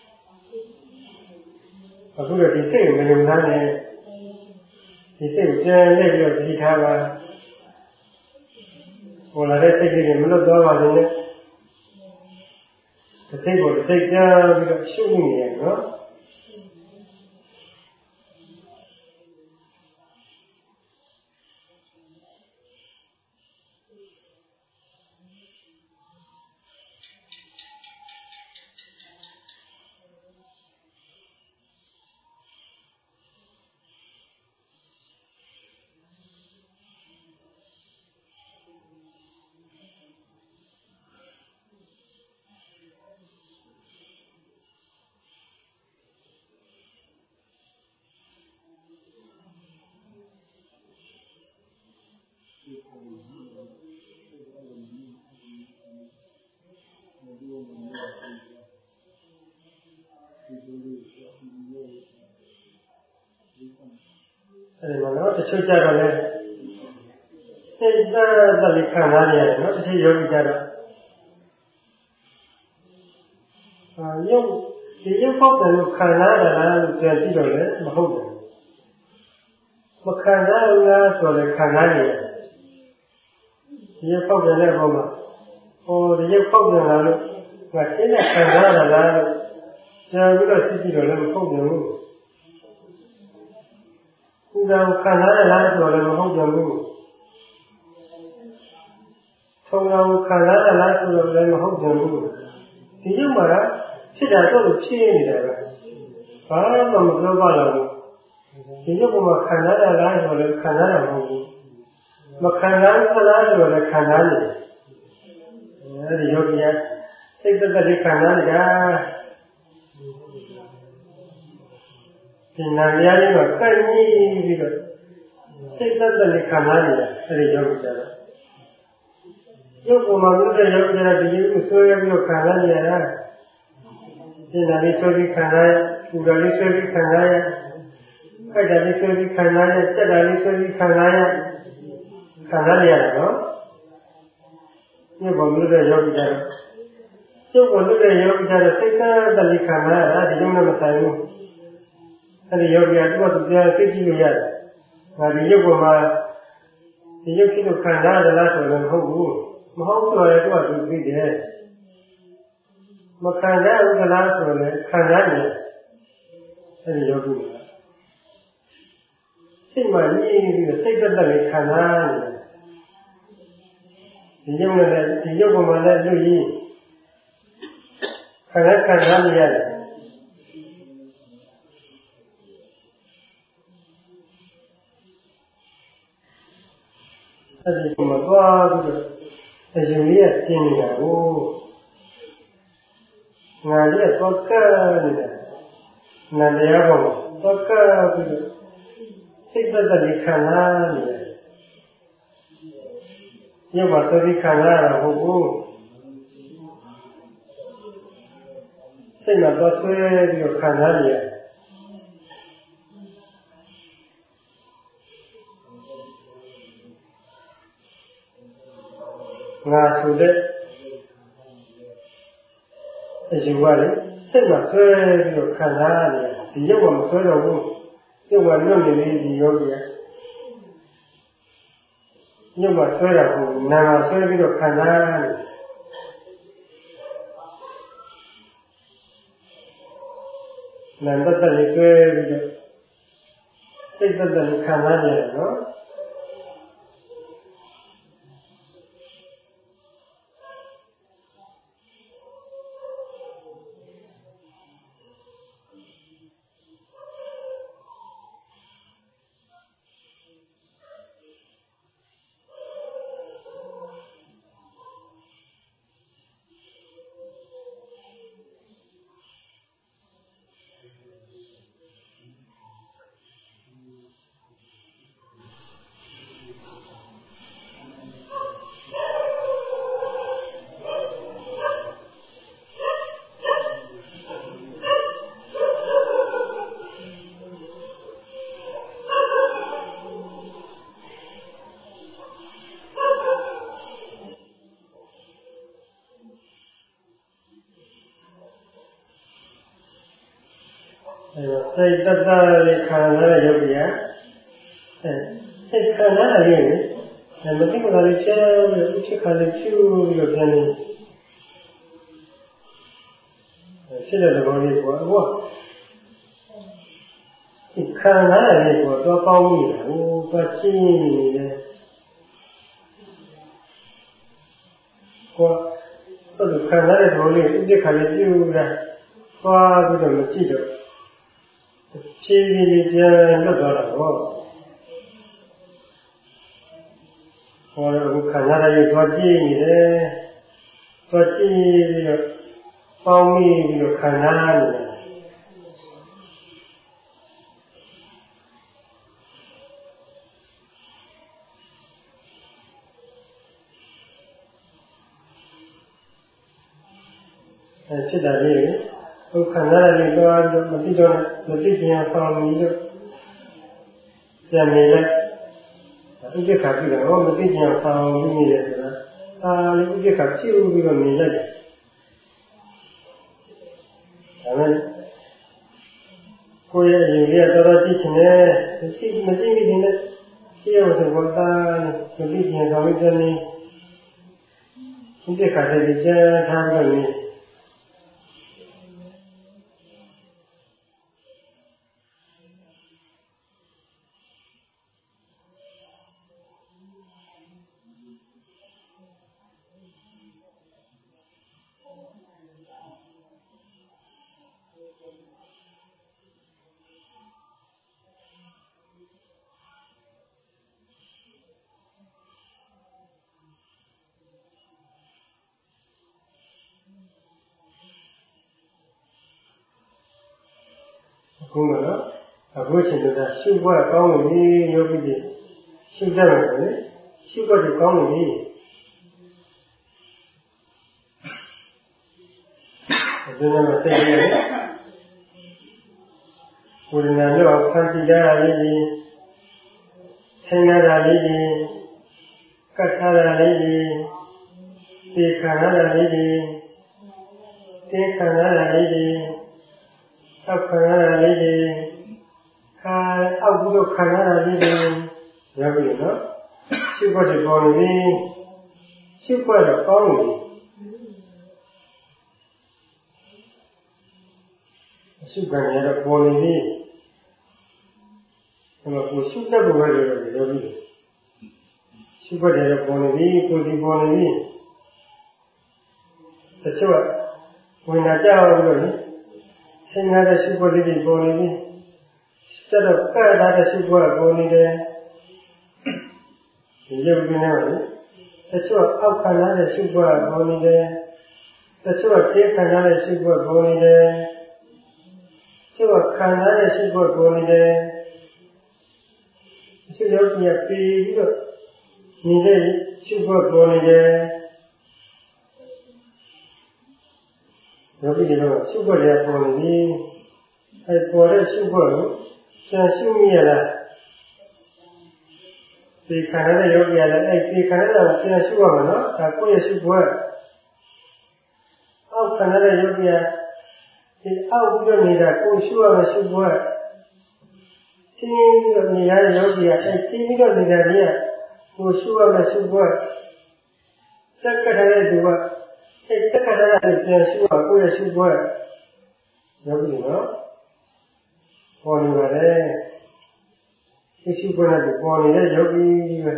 အခုတော့ဒီစိတ်ကိုမယုံသားနဲ့ဒီစိတ်ကိုပြန်လက်ပြီးတော့ကြည့်ထားပါဟိုလာတဲ့စိတ်တွေမလွတ်သွားပါဘူးလေဒီစိတ်ကိုစိတ်ကြားပြီးတော့ရှုနေရနော်အဲဒီမှာတော့တချို့ကြတော့လေစိတ်သားတက်ပြီးခံစားနေရတယ်နော်တချို့ယောဂီကြတော့အာယုတ်ဒီယုတ်ပေါက်တယ်လို့ခံစားရတာလို့ပြန်ကြည့်တော့လေမဟုတ်ဘူးမခံစားဘူးလားဆိုတော့ခံစားနေရတယ်ဒီယုတ်ပေါက်တယ်တဲ့ပုံမှာဟိုဒီယုတ်ပေါက်တယ်လားလို့ငါတင်းနဲ့ခံစားရတာလားလို့ပြန်ပြီးတော့သိကြည့်တော့လည်းမဟုတ်ဘူးခုတော့ခံစားရလားဆိုတော့လည်းမဟုတ်ကြဘူးထုံတော်ခံစားရလားဆိုတော့လည်းမဟုတ်ကြဘူးဒီရုပ်မှာဖြစ်တာတော့ဖြစ်နေတယ်ပဲဘာမှမပြောပါလားဒီရုပ်ကခံစားရလားဆိုတော့လည်းခံစားရမှာမဟုတ်ဘူးမခံစားဘူးလားဆိုတော့လည်းခံစားနေတယ်အဲဒီယောဂီကစိတ်သက်သက်လေးခံစားနေတာဒီနာမည်လေးကကိုက်ကြီးပြီးတော့စိတ်သက်သက်လေးခံစားနေတာအဲဒီယောဂီကြတော့ရုပ်ပေါ်မှာမြတ်တဲ့ယောဂီကဒီလိုဆွဲရပြီးတော့ခံစားနေရတာဒီနာလေးဆွဲပြီးခံစားရပူတာလေးဆွဲပြီးခံစားရခိုက်တာလေးဆွဲပြီးခံစားရစက်တာလေးဆွဲပြီးခံစားရခံစားနေရတာနော်ရုပ်ပေါ်မြတ်တဲ့ယောဂီကြတော့ရုပ်ပေါ်မြတ်တဲ့ယောဂီကြတော့စိတ်သက်သက်လေးခံစားရတာဒီလိုနဲ့မဆိုင်ဘူးအဲဒီယောဂီကသူ့အတူပြန်သိကြည့်လို့ရတယ်။ဒါဒီရုပ်ပေါ်မှာဒီရုပ်ဖြစ်လို့ခံစားရလားဆိုတော့မဟုတ်ဘူး။မဟုတ်ဆိုရင်သူ့အတူသိတယ်။မခံစားဘူးလားဆိုတော့လည်းခံစားနေအဲဒီယောဂီကစိတ်မှရင်းပြီးစိတ်သက်သက်လေးခံစားနေတယ်။ဒီရုပ်နဲ့ဒီရုပ်ပေါ်မှာလည်းလူကြီးခံစားခံစားနေရတယ်အဲ့ဒီမှာသွားပြီးတော့အရင်ကြီးကကျင်းနေတာကိုငါလေးကသွားကနေတာနန္တရားပေါ်မှာသွားကပြီးတော့စိတ်သက်သက်လေးခံစားနေတယ်ရုပ်မှာသတိခံစားရတာဟုတ်ဘူးစိတ်မှာသွားဆွဲပြီးတော့ခံစားနေရတယ်ငါဆိုတဲ့အယူကလေစိတ်မှာဆွဲပြီးတော့ခံစားရတယ်ဒီရုပ်ကမဆွဲတော့ဘူးကျုပ်ကလွတ်နေပြီဒီယောဂီကညမှာဆွဲတာကိုနာမှာဆွဲပြီးတော့ခံစားရတယ်နာတတ်တယ်ဆွဲပြီးတော့စိတ်တတ်တယ်ခံစားရတယ်နော်စိတ်တတ်တဲ့ခံစားရရုပ်ပြအဲစိတ်ခံစားရရင်မသိကလေးချဲပြီးဥစ္စာကလေးဖြူပြီးတော့ပြန်နေဖြစ်တဲ့သဘောလေးပေါ့ဟောဒီခံစားရရင်ပေါ့တော့ပေါင်းမိတာဟိုသွားချင်းနေတယ်ဟောတော့ခံစားတဲ့သဘောလေးဥစ္စာကလေးဖြူတာသွားပြီးတော့မကြည့်တော့ဖြည်းဖြည်းပြန်လွတ်သွားတာဟောဟောတော့ခန္ဓာရဲ့သွားကြည့်နေတယ်သွားကြည့်ပြီးတော့ပေါင်းမိပြီးတော့ခန္ဓာနေတယ်အဲဖြစ်တာလေးဟိုခန္ဓာလေးသွားတော့မသိတော့မသိချင်အောင်ပြီးတော့ပြန်နေလိုက်ဥပ္ပခါပြုတာဟောမသိချင်အောင်ပြီးနေတယ်ဆိုတာအာလေးဥပ္ပခါပြုပြီးတော့နေလိုက်တယ်ဒါနဲ့ကိုယ်ရဲ့ရင်ကြီးတော်တော်ကြည့်ချင်တယ်သိမသိမိနေနဲ့ကြည့်ရအောင်ဆိုတော့တာမသိချင်အောင်ပြီးနေဥပ္ပခါတဲ့ကြားထားပြီးနေခုကတော့အခုချိန်ကရှုပ်ွက်ကောင်းနေပြီယောဂီတွေရှုပ်တယ်လေရှုပ်ွက်တွေကောင်းနေပြီအဲဒီမှာသိရတယ်ဘုရားနာလို့ဖန်တီးတာလေးကြီးဆိုင်ရတာလေးကြီးကတ်ထားတာလေးကြီးဒီခံရတာလေးကြီးဒီခံရတာလေးကြီးအောက်ခံရတာလေးတွေခါအောက်ပြီးတော့ခံရတာလေးတွေရပြီနော်ရှုပ်ွက်တွေပေါ်နေပြီရှုပ်ွက်တော့ကောင်းနေပြီရှုပ်ကန်ရတော့ပေါ်နေပြီအဲ့တော့ကိုရှုပ်တဲ့ဘဝတွေတော့ရပြီရှုပ်ွက်တွေတော့ပေါ်နေပြီကိုဒီပေါ်နေပြီတချို့ကဝင်လာကြအောင်လို့လေဆင်းရဲတဲ့ရှုပ်ွက်လေးတွေပေါ်နေပြီစတော့ကဲ့တာတဲ့ရှုပ်ွက်ပေါ်နေတယ်ဒီရုပ်ကင်းနဲ့တချို့အောက်ခံရတဲ့ရှုပ်ွက်ပေါ်နေတယ်တချို့ခြေခံရတဲ့ရှုပ်ွက်ပေါ်နေတယ်တချို့ခံရတဲ့ရှုပ်ွက်ပေါ်နေတယ်တချို့ယောဂီကပြီးပြီးတော့နေတဲ့ရှုပ်ွက်ပေါ်နေတယ်ယောဂီတွေတော့ရှုပ်ွက်တွေပေါ်နေပြီအဲပေါ်တဲ့ရှုပ်ွက်ကိုပြန်ရှုမိရလားဒီခန္ဓာနဲ့ယောဂီကလည်းအဲဒီခန္ဓာကိုပြန်ရှုရမှာနော်ဒါကိုယ့်ရဲ့ရှုပ်ွက်အောက်ခန္ဓာနဲ့ယောဂီက ဒီအောက်ပြီးတော့နေတာကိုရှုရမယ်ရှုဖို့တင်းပြီးတော့နေရတဲ့ယောဂီကအဲတင်းပြီးတော့နေတာကြီးကကိုရှုရမယ်ရှုဖို့စက်ကထားတဲ့သူကအဲစက်ကထားတဲ့ပြန်ရှုရကိုယ့်ရဲ့ရှုဖို့ယောဂီနော်ပေါ်နေပါတယ်ရှုဖို့နဲ့ပေါ်နေတဲ့ယောဂီပဲ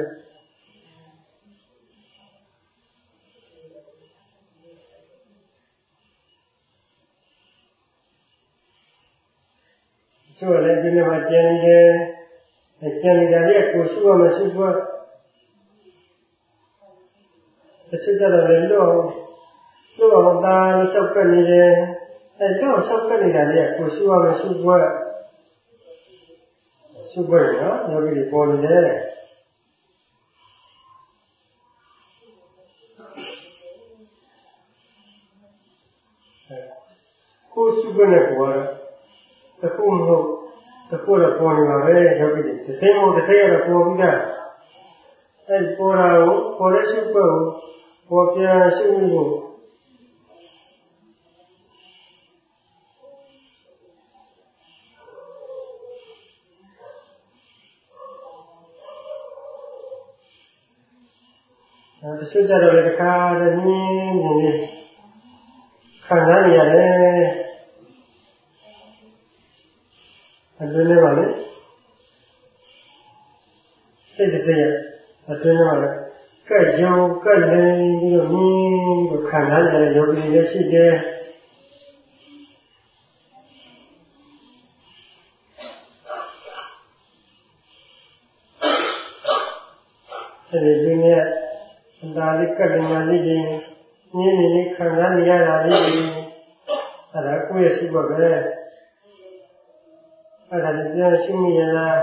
ကျိုးလည်းဒီနေ့မှကျန်နေတယ်ကျန်နေတာလေးကိုရှုရမယ်ရှုဖို့တစ်ချက်ကြတော့လည်းလို့လို့အောင်တာဆောက်ကပ်နေတယ်အဲတော့ဆောက်ကပ်နေတာလေးကိုရှုရမယ်ရှုဖို့ရှုဖို့နော်ယောဂီပေါ်နေတယ်ကိုရှုဖို့နဲ့ပေါ်တော့တခုမဟုတ်တခုတော့ပေါ်နေပါပဲယောဂီတစ်သိမ်းမဟုတ်တစ်သိမ်းရတော့ပေါ်ပြီးသားအဲပေါ်တာကိုပေါ်တဲ့ရှုဖို့ကိုပေါ်ပြန်ရှုဖို့အဲတချို့ကြတော့လည်းတစ်ခါတည်းနင်းနေနေခံစားနေရတယ်အတွင်းထဲမှာလေစိတ်တည်းအတွင်းထဲမှာကဲကြုံကဲနေပြီးတော့မြင်ပြီးတော့ခံစားကြတဲ့ယောဂီတွေလည်းရှိတယ်အဲဒီဒီနေ့အတားလေးကတ်နေနေလေးမြင်နေနေခံစားနေရတာလေးအဲဒါကိုယ့်ရဲ့ရှိဖို့ပဲအဲ့ဒါလည်းပြန်ရှင်းရလား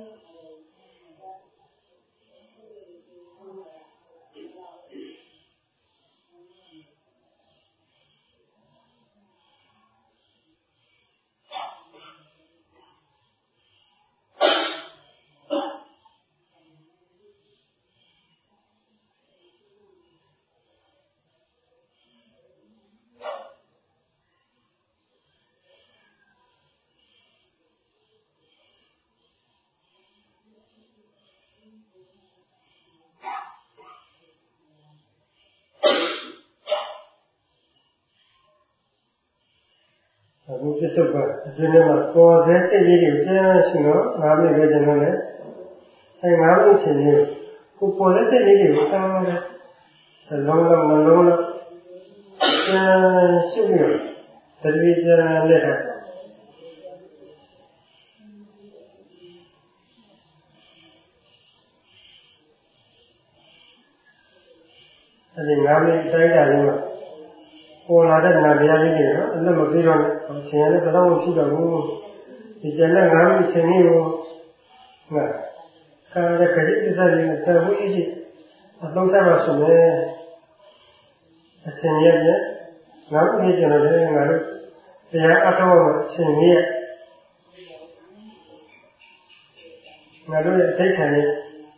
အခုပြစ္ဆုတ်ကအတွင်းထဲမှာပေါ်တဲ့စိတ်ကြီးတွေပြန်ရှိတော့ငါးမိပဲကျွန်တော်လည်းအဲငါးမိချင်းကြီးကိုပေါ်တဲ့စိတ်ကြီးတွေကိုတောင်းတယ်လုံးလုံးမလုံးလုံးပြန်ရှိပြီးတော့တတိယလက်ထပ်အဲဒီငါးမိတိုင်းတာလေးမှာပေါ်လာတဲ့နာတရားလေးတွေနော်အလက်မပြီးတော့အရှင်လည်းတော့မရှိတော့ဘူးဒီကျန်တဲ့ငါးမိချင်းကြီးကိုငါကာရခရီးသစ္စာလေးနဲ့တဝိရှိအသုံးချပါဆိုမယ်အရှင်ရဲ့ငါ့ကိုကျွန်တော်လည်းငါတို့တရားအထောက်အအရှင်ရဲ့ငါတို့ရဲ့အသိခံရဲ့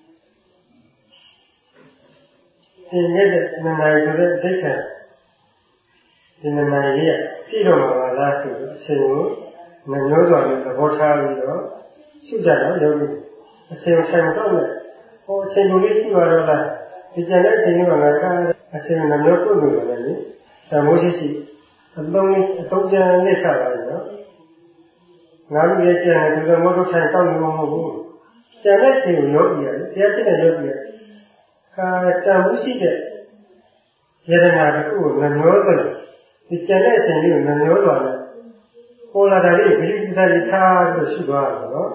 ဒီနေ့တဲ့နာမည်ဆိုတဲ့အသိခံဒီနာမည်ရဲ့ပြည်တော်မှာလားဆိုအရှင်ကိုမမျိုးစွာနဲ့သဘောထားပြီးတော့ရှိကြတော့ယောဂီအရှင်ဆိုင်တော့လေဟောအရှင်ကိုလေးရှိပါတော့လားဒီကျန်တဲ့အရှင်ကငါကအရှင်မမျိုးကိုလို့လည်းလေသမိုးရှိရှိအလုံးအတုံးကြမ်းနေစားတာနော်ငါတို့ရဲ့ကျန်တဲ့ဒီလိုမဟုတ်ထိုင်တောက်နေမှာမဟုတ်ဘူးကျန်တဲ့အရှင်ကိုယောဂီရတယ်တရားဖြစ်တဲ့ယောဂီရခါတန်မှုရှိတဲ့ယရနာတစ်ခုကိုမမျိုးဆိုဒီကျန်တဲ့အရှင်ကြီးကိုမမျိုးဆိုတယ်ပေါ်လာတာလေးဗိဓိသတိထားလို့ရှိသွားတယ်နော်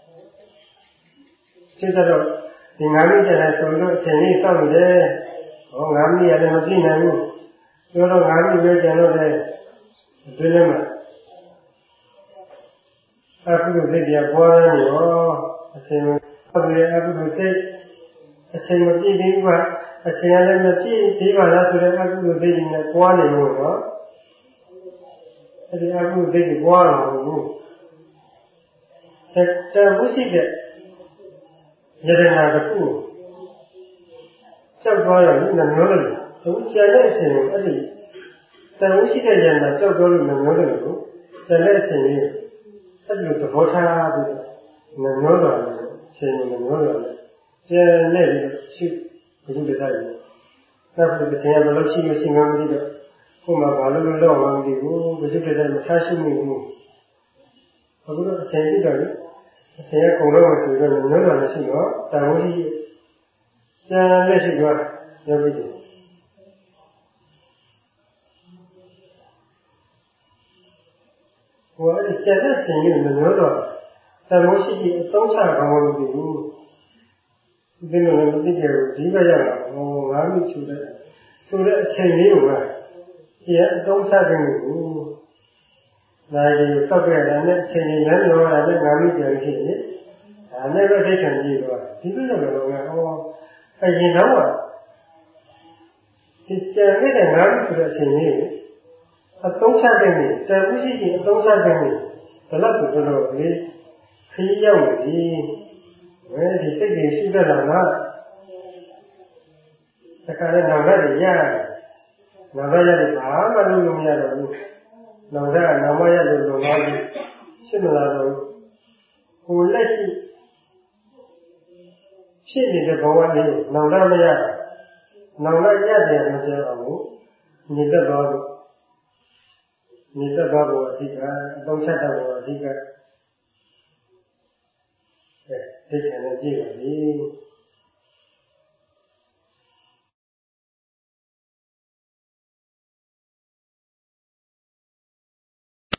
စိတ်တော့ဒီငါးမိကျန်တဲ့ဆိုလို့အရှင်ကြီးတောက်နေတယ်ဟောငါးမိရတယ်မသိနိုင်ဘူးပြောတော့ငါးမိပဲကျန်တော့တယ်ဒီလိုမှအခုလိုစိတ်ကြီးပေါ်နေရောအရှင်အခုလည်းအခုလိုစိတ်အရှင်မပြည့်သေးဘူးကအရှင်လည်းမပြည့်သေးပါလားဆိုတော့အခုလိုစိတ်ကြီးနဲ့ပွားနေလို့နော်အဲဒီအခုစိတ်ကြီးပွားလာဘူးတန်ဖို့ရှိတဲ့ယရနာတစ်ခုကြောက်သွားရလို့မမျိုးလို့သူကျန်တဲ့အရှင်ကိုအဲ့ဒီတန်ဖို့ရှိတဲ့ယရနာကြောက်သွားလို့မမျိုးလို့ကျန်တဲ့အရှင်ကြီးအဲ့လိုသဘောထားပြီးတော့နှမျိုးတော်နဲ့ရှင်နှမျိုးတော်နဲ့ကျန်နေပြီးရှိဘုရားတရားနောက်တစ်ချိန်ကဘယ်လိုရှိမရှိမှမသိတော့ကိုယ်မှာဘာလို့လို့တော့မှမသိဘူးဘုရားတရားမထားရှိမှုဘူးအခုတော့အချိန်ကြည့်တော့လေအချိန်ကကုန်တော့ဆိုတော့နှမျိုးတော်နဲ့ရှိတော့တန်ဝိရှိကျန်လက်ရှိကရုပ်ပြီးတယ်ဟိုအဲ့ဒီကျန်တဲ့ချိန်ကြီးနှမျိုးတော်တန်ဝိရှိကြီးအသုံးချကောင်းမှမသိဘူးဒီလိုလည်းမသိကြဘူးဒီဘက်ရောက်ဟိုငါးမိချူတဲ့ဆိုတဲ့အချိန်လေးကိုကဒီအသုံးချခြင်းကိုနိုင်ဒီတောက်ခဲ့တယ်နဲ့အချိန်ကြီးလမ်းပြောတာနဲ့ငါးမိပြန်ဖြစ်နေဒါနဲ့ပဲသိချင်ကြည့်တော့ဒီလိုလည်းတော့ဟောအရင်တော့ဒီကျန်တဲ့ငါးမိဆိုတဲ့အချိန်လေးအသုံးချခြင်းနဲ့တန်ဖို့ရှိခြင်းအသုံးချခြင်းနဲ့ဘယ်လောက်ဆိုတော့လေခရီးရောက်နေပြီဝဲဒီစိတ်ကြီးရှိတတ်တာကတခါလဲနောင်ရရရတယ်နောင်ရရတယ်ဘာမှလုပ်လို့မရတော့ဘူးနောင်ရနောင်မရလို့တော့ဘာလို့ရှင်းမလာတော့ဟိုလက်ရှိဖြစ်နေတဲ့ဘဝလေးနောင်ရမရနောင်ရရတယ်မပြောအောင်ဘူးညီသက်သွားလို့ညီသက်သွားဖို့အဓိကအသုံးချတတ်ဖို့အဓိကအဲသိချင်တဲ့ကြည့်ပါလိမ့်